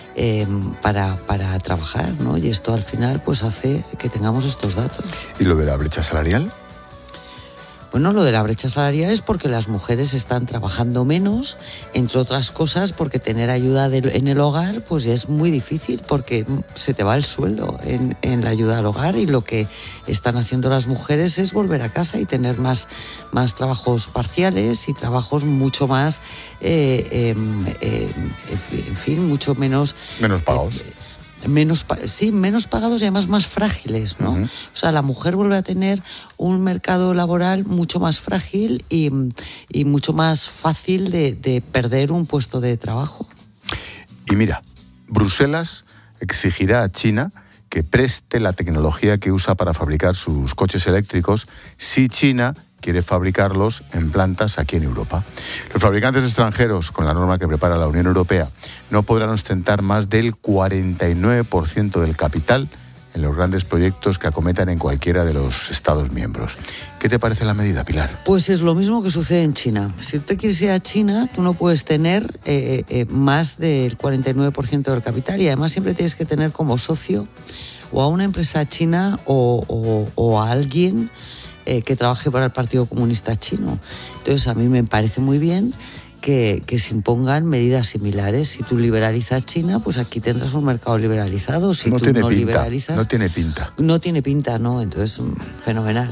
para trabajar, ¿no? Y esto al final pues hace que tengamos estos datos. ¿Y lo de la brecha salarial? Bueno, lo de la brecha salarial es porque las mujeres están trabajando menos, entre otras cosas porque tener ayuda en el hogar pues ya es muy difícil porque se te va el sueldo en la ayuda al hogar y lo que están haciendo las mujeres es volver a casa y tener más trabajos parciales y trabajos mucho más, en fin, mucho menos... Menos pagos. Menos pagados y además más frágiles, ¿no? Uh-huh. O sea, la mujer vuelve a tener un mercado laboral mucho más frágil y mucho más fácil de perder un puesto de trabajo. Y mira, Bruselas exigirá a China que preste la tecnología que usa para fabricar sus coches eléctricos si China quiere fabricarlos en plantas aquí en Europa. Los fabricantes extranjeros, con la norma que prepara la Unión Europea, no podrán ostentar más del 49% del capital en los grandes proyectos que acometan en cualquiera de los Estados miembros. ¿Qué te parece la medida, Pilar? Pues es lo mismo que sucede en China. Si tú te quieres ir a China, tú no puedes tener más del 49% del capital y además siempre tienes que tener como socio o a una empresa china o a alguien que trabaje para el Partido Comunista Chino. Entonces, a mí me parece muy bien que se impongan medidas similares. Si tú liberalizas China, pues aquí tendrás un mercado liberalizado. Si tú no liberalizas... No tiene pinta. No tiene pinta, ¿no? Entonces, fenomenal.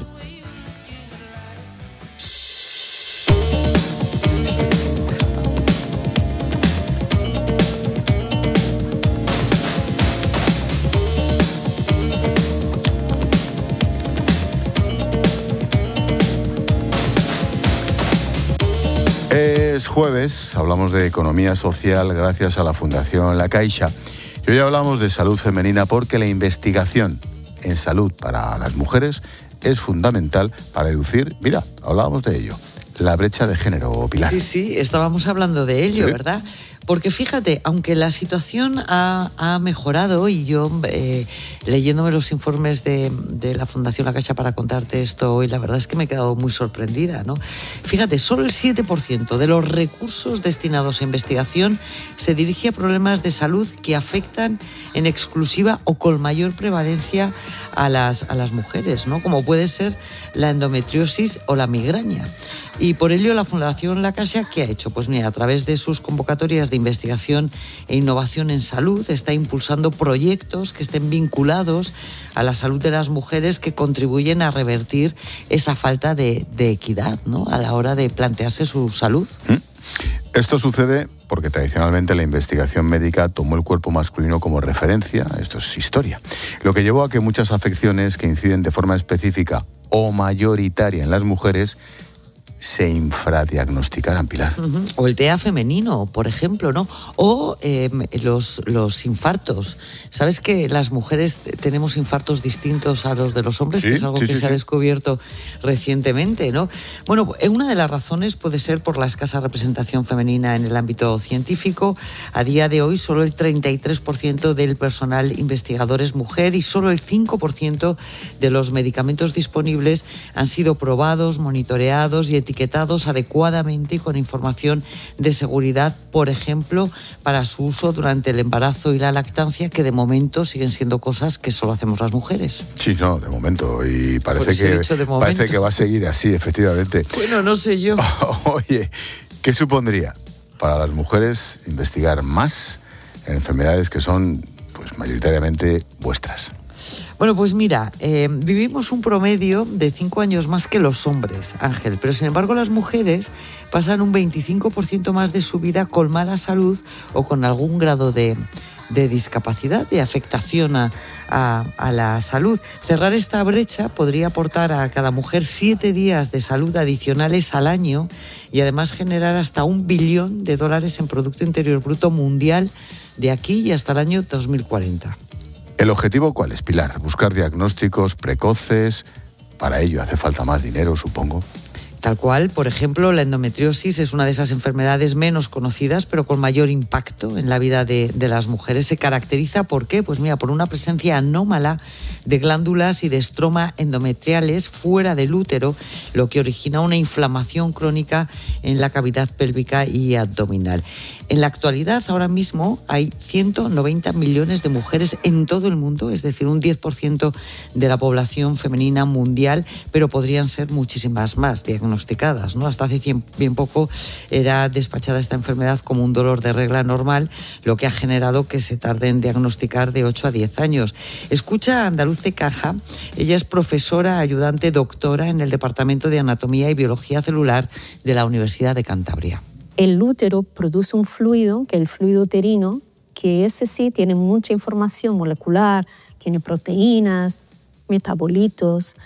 Es jueves, hablamos de economía social gracias a la Fundación La Caixa. Y hoy hablamos de salud femenina porque la investigación en salud para las mujeres es fundamental para reducir, mira, hablábamos de ello, la brecha de género, Pilar. Sí, estábamos hablando de ello, ¿Sí? ¿Verdad? Porque fíjate, aunque la situación ha mejorado, y yo leyéndome los informes de la Fundación La Caixa para contarte esto hoy, la verdad es que me he quedado muy sorprendida, ¿no? Fíjate, solo el 7% de los recursos destinados a investigación se dirige a problemas de salud que afectan en exclusiva o con mayor prevalencia a las mujeres, ¿no? Como puede ser la endometriosis o la migraña. Y por ello la Fundación La Caixa, ¿qué ha hecho? Pues mira, a través de sus convocatorias de investigación e innovación en salud está impulsando proyectos que estén vinculados a la salud de las mujeres, que contribuyen a revertir esa falta de equidad, ¿no?, a la hora de plantearse su salud. Esto sucede porque tradicionalmente la investigación médica tomó el cuerpo masculino como referencia, esto es historia, lo que llevó a que muchas afecciones que inciden de forma específica o mayoritaria en las mujeres se infradiagnosticaran, Pilar. O el TEA femenino, por ejemplo, ¿no? O los infartos. ¿Sabes que las mujeres tenemos infartos distintos a los de los hombres? Sí, que es algo que se ha descubierto recientemente, ¿no? Bueno, una de las razones puede ser por la escasa representación femenina en el ámbito científico. A día de hoy, solo el 33% del personal investigador es mujer y solo el 5% de los medicamentos disponibles han sido probados, monitoreados y etiquetados adecuadamente y con información de seguridad, por ejemplo, para su uso durante el embarazo y la lactancia, que de momento siguen siendo cosas que solo hacemos las mujeres. Sí, no, de momento. Y parece que va a seguir así, efectivamente. Bueno, no sé yo. Oye, ¿qué supondría para las mujeres investigar más en enfermedades que son, pues, mayoritariamente vuestras? Bueno, pues mira, vivimos un promedio de 5 años más que los hombres, Ángel, pero sin embargo las mujeres pasan un 25% más de su vida con mala salud o con algún grado de discapacidad, de afectación a la salud. Cerrar esta brecha podría aportar a cada mujer 7 días de salud adicionales al año y además generar hasta $1 billón en Producto Interior Bruto mundial de aquí y hasta el año 2040. ¿El objetivo cuál es, Pilar? ¿Buscar diagnósticos precoces? Para ello hace falta más dinero, supongo. Tal cual, por ejemplo, la endometriosis es una de esas enfermedades menos conocidas, pero con mayor impacto en la vida de las mujeres. Se caracteriza, ¿por qué? Pues mira, por una presencia anómala de glándulas y de estroma endometriales fuera del útero, lo que origina una inflamación crónica en la cavidad pélvica y abdominal. En la actualidad, ahora mismo, hay 190 millones de mujeres en todo el mundo, es decir, un 10% de la población femenina mundial, pero podrían ser muchísimas más diagnosticadas, ¿no? Hasta hace bien poco era despachada esta enfermedad como un dolor de regla normal, lo que ha generado que se tarde en diagnosticar de 8 a 10 años. Escucha a Andaluce Carja, ella es profesora ayudante doctora en el Departamento de Anatomía y Biología Celular de la Universidad de Cantabria. El útero produce un fluido, que es el fluido uterino, que ese sí tiene mucha información molecular, tiene proteínas, metabolitos,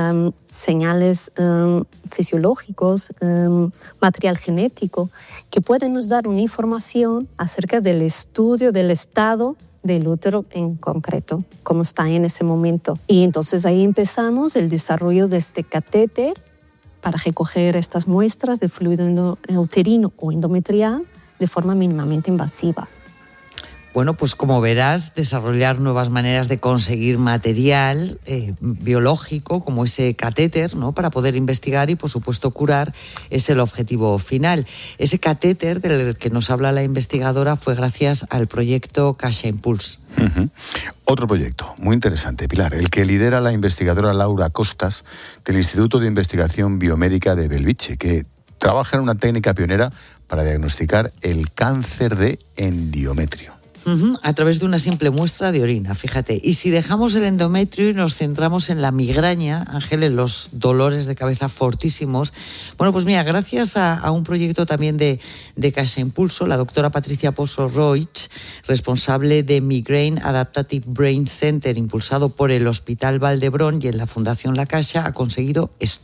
señales fisiológicos, material genético, que pueden nos dar una información acerca del estudio del estado del útero en concreto, cómo está en ese momento. Y entonces ahí empezamos el desarrollo de este catéter para recoger estas muestras de fluido uterino o endometrial de forma mínimamente invasiva. Bueno, pues como verás, desarrollar nuevas maneras de conseguir material biológico, como ese catéter, ¿no?, para poder investigar y, por supuesto, curar, es el objetivo final. Ese catéter del que nos habla la investigadora fue gracias al proyecto Caixa Impulse. Otro proyecto muy interesante, Pilar, el que lidera la investigadora Laura Costas del Instituto de Investigación Biomédica de Belviche, que trabaja en una técnica pionera para diagnosticar el cáncer de endometrio. A través de una simple muestra de orina, fíjate. Y si dejamos el endometrio y nos centramos en la migraña, Ángel, en los dolores de cabeza fortísimos, bueno, pues mira, gracias a un proyecto también de Caixa Impulso, la doctora Patricia Pozo Roig, responsable de Migraine Adaptative Brain Center, impulsado por el Hospital Vall d'Hebron y en la Fundación La Caixa, ha conseguido esto.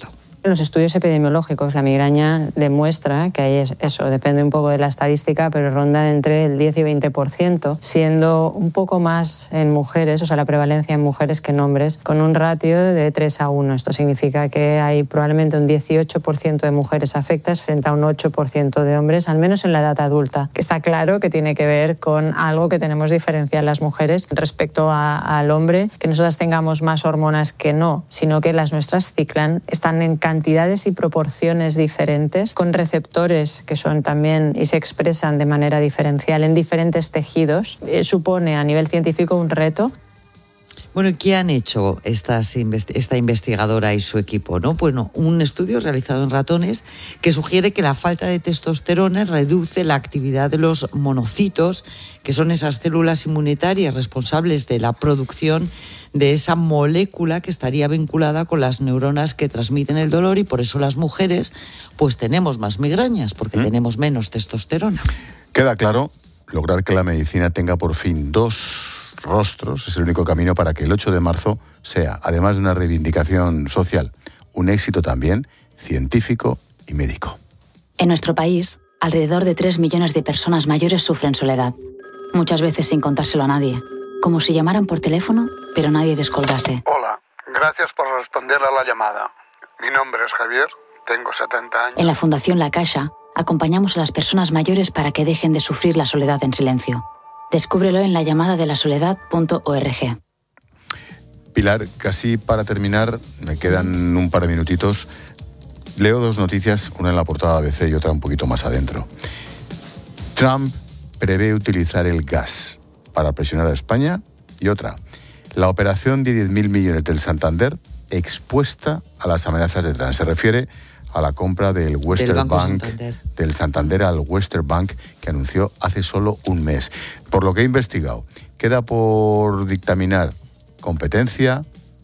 Los estudios epidemiológicos, la migraña demuestra que hay eso, depende un poco de la estadística, pero ronda entre el 10 y 20%, siendo un poco más en mujeres, o sea, la prevalencia en mujeres que en hombres, con un ratio de 3:1. Esto significa que hay probablemente un 18% de mujeres afectadas frente a un 8% de hombres, al menos en la edad adulta. Está claro que tiene que ver con algo que tenemos diferencial las mujeres respecto al hombre, que nosotras tengamos más hormonas que no, sino que las nuestras ciclan, están en cantidades y proporciones diferentes, con receptores que son también y se expresan de manera diferencial en diferentes tejidos. Supone a nivel científico un reto. Bueno, ¿qué han hecho esta investigadora y su equipo? ¿No? Bueno, un estudio realizado en ratones que sugiere que la falta de testosterona reduce la actividad de los monocitos, que son esas células inmunitarias responsables de la producción de esa molécula que estaría vinculada con las neuronas que transmiten el dolor, y por eso las mujeres pues tenemos más migrañas, porque tenemos menos testosterona. Queda claro, lograr que la medicina tenga por fin 2 rostros es el único camino para que el 8 de marzo sea, además de una reivindicación social, un éxito también científico y médico. En nuestro país, alrededor de 3 millones de personas mayores sufren soledad, muchas veces sin contárselo a nadie, como si llamaran por teléfono, pero nadie descolgase. Hola, gracias por responder a la llamada. Mi nombre es Javier, tengo 70 años. En la Fundación La Caixa, acompañamos a las personas mayores para que dejen de sufrir la soledad en silencio. Descúbrelo en lallamadadelasoledad.org. Pilar, casi para terminar, me quedan un par de minutitos. Leo 2 noticias, una en la portada de ABC y otra un poquito más adentro. Trump prevé utilizar el gas para presionar a España, y otra, la operación de 10.000 millones del Santander expuesta a las amenazas de Trump. Se refiere a la compra del Western Bank, del Santander al Western Bank, que anunció hace solo un mes. Por lo que he investigado, queda por dictaminar competencia,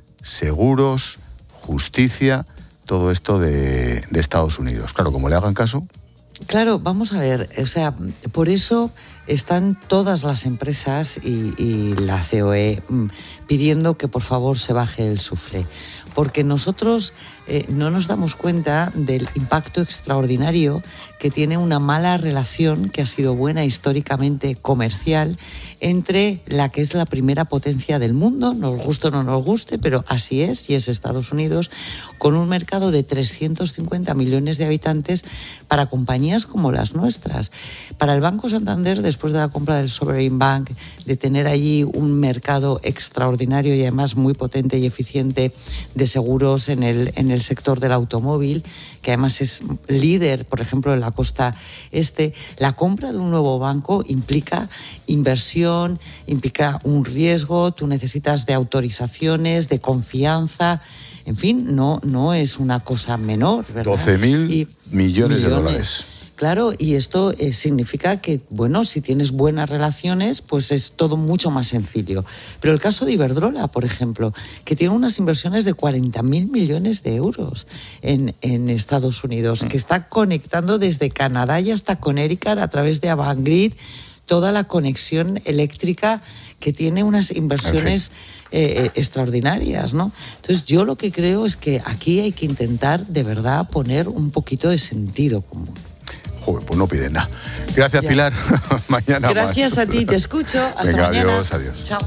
seguros, justicia, todo esto de Estados Unidos. Claro, como le hagan caso. Claro, vamos a ver, o sea, por eso están todas las empresas y la COE pidiendo que por favor se baje el suflé, porque nosotros no nos damos cuenta del impacto extraordinario que tiene una mala relación, que ha sido buena históricamente comercial, entre la que es la primera potencia del mundo, nos guste o no nos guste, pero así es, y es Estados Unidos, con un mercado de 350 millones de habitantes para compañías como las nuestras. Para el Banco Santander, después de la compra del Sovereign Bank, de tener allí un mercado extraordinario y además muy potente y eficiente de seguros en el sector del automóvil, que además es líder, por ejemplo, en la costa este, la compra de un nuevo banco implica inversión, implica un riesgo, tú necesitas de autorizaciones, de confianza, en fin, no es una cosa menor, ¿verdad? 12.000 millones de dólares. Claro, y esto significa que, bueno, si tienes buenas relaciones, pues es todo mucho más sencillo. Pero el caso de Iberdrola, por ejemplo, que tiene unas inversiones de 40.000 millones de euros en Estados Unidos, que está conectando desde Canadá y hasta Connecticut a través de Avangrid toda la conexión eléctrica, que tiene unas inversiones extraordinarias, ¿no? Entonces, yo lo que creo es que aquí hay que intentar de verdad poner un poquito de sentido común. Joder, pues no piden nada. Gracias, ya. Pilar. Mañana Gracias más. a ti, te escucho. Hasta Venga, mañana. Adiós. Chao.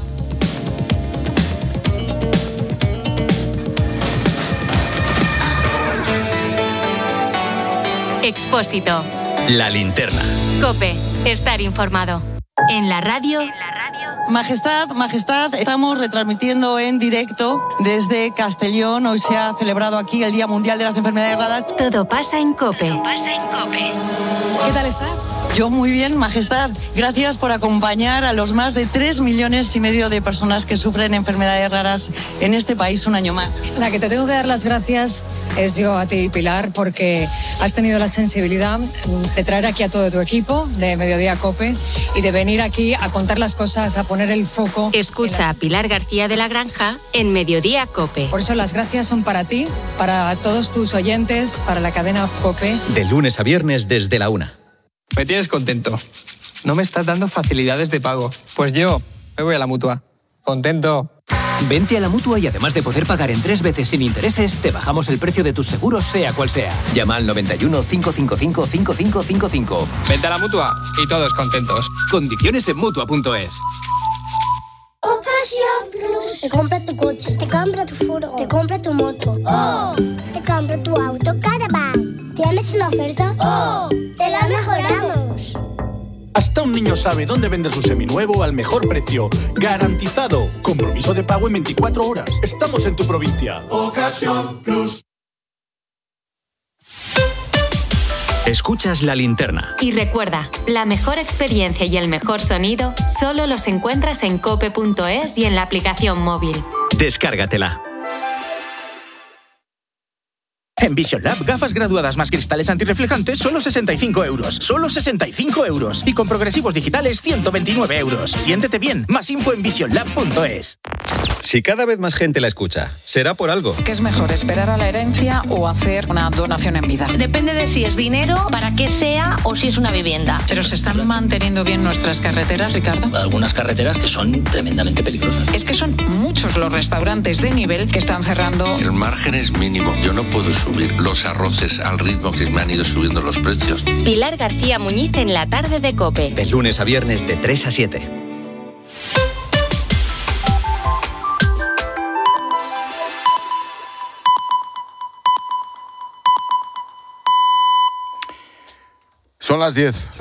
Expósito. La linterna. COPE. Estar informado. En la radio. Majestad, estamos retransmitiendo en directo desde Castellón. Hoy se ha celebrado aquí el Día Mundial de las Enfermedades Raras. Todo pasa en COPE. ¿Qué tal estás? Yo muy bien, Majestad. Gracias por acompañar a los más de 3,5 millones de personas que sufren enfermedades raras en este país un año más. La que te tengo que dar las gracias es yo a ti, Pilar, porque has tenido la sensibilidad de traer aquí a todo tu equipo de Mediodía COPE y de venir aquí a contar las cosas, a poner el foco. Escucha a Pilar García de la Granja en Mediodía COPE. Por eso las gracias son para ti, para todos tus oyentes, para la cadena COPE. De lunes a viernes desde la 1. Me tienes contento. No me estás dando facilidades de pago. Pues yo me voy a la Mutua. Contento. Vente a la Mutua y además de poder pagar en 3 veces sin intereses, te bajamos el precio de tus seguros sea cual sea. Llama al 91 555 5555. Vente a la Mutua y todos contentos. Condiciones en Mutua.es. Ocasión Plus. Te compra tu coche, te compra tu furgo, te compra tu moto. ¡Oh! Te compra tu auto Caravan. ¿Tienes una oferta? ¡Oh! ¡Te la mejoramos! Hasta un niño sabe dónde vender su seminuevo al mejor precio. ¡Garantizado! Compromiso de pago en 24 horas. Estamos en tu provincia. Ocasión Plus. Escuchas La Linterna. Y recuerda, la mejor experiencia y el mejor sonido solo los encuentras en cope.es y en la aplicación móvil. Descárgatela. En Vision Lab, gafas graduadas más cristales antirreflejantes, solo 65 euros. Solo 65 euros. Y con progresivos digitales, 129 euros. Siéntete bien. Más info en visionlab.es. Si cada vez más gente la escucha, será por algo. ¿Qué es mejor, esperar a la herencia o hacer una donación en vida? Depende de si es dinero, para qué sea o si es una vivienda. Pero ¿se están manteniendo bien nuestras carreteras, Ricardo? Algunas carreteras que son tremendamente peligrosas. Es que son muchos los restaurantes de nivel que están cerrando. El margen es mínimo. Yo no puedo subir los arroces al ritmo que me han ido subiendo los precios. Pilar García Muñiz en la tarde de COPE. De lunes a viernes de 3 a 7. Son las 10.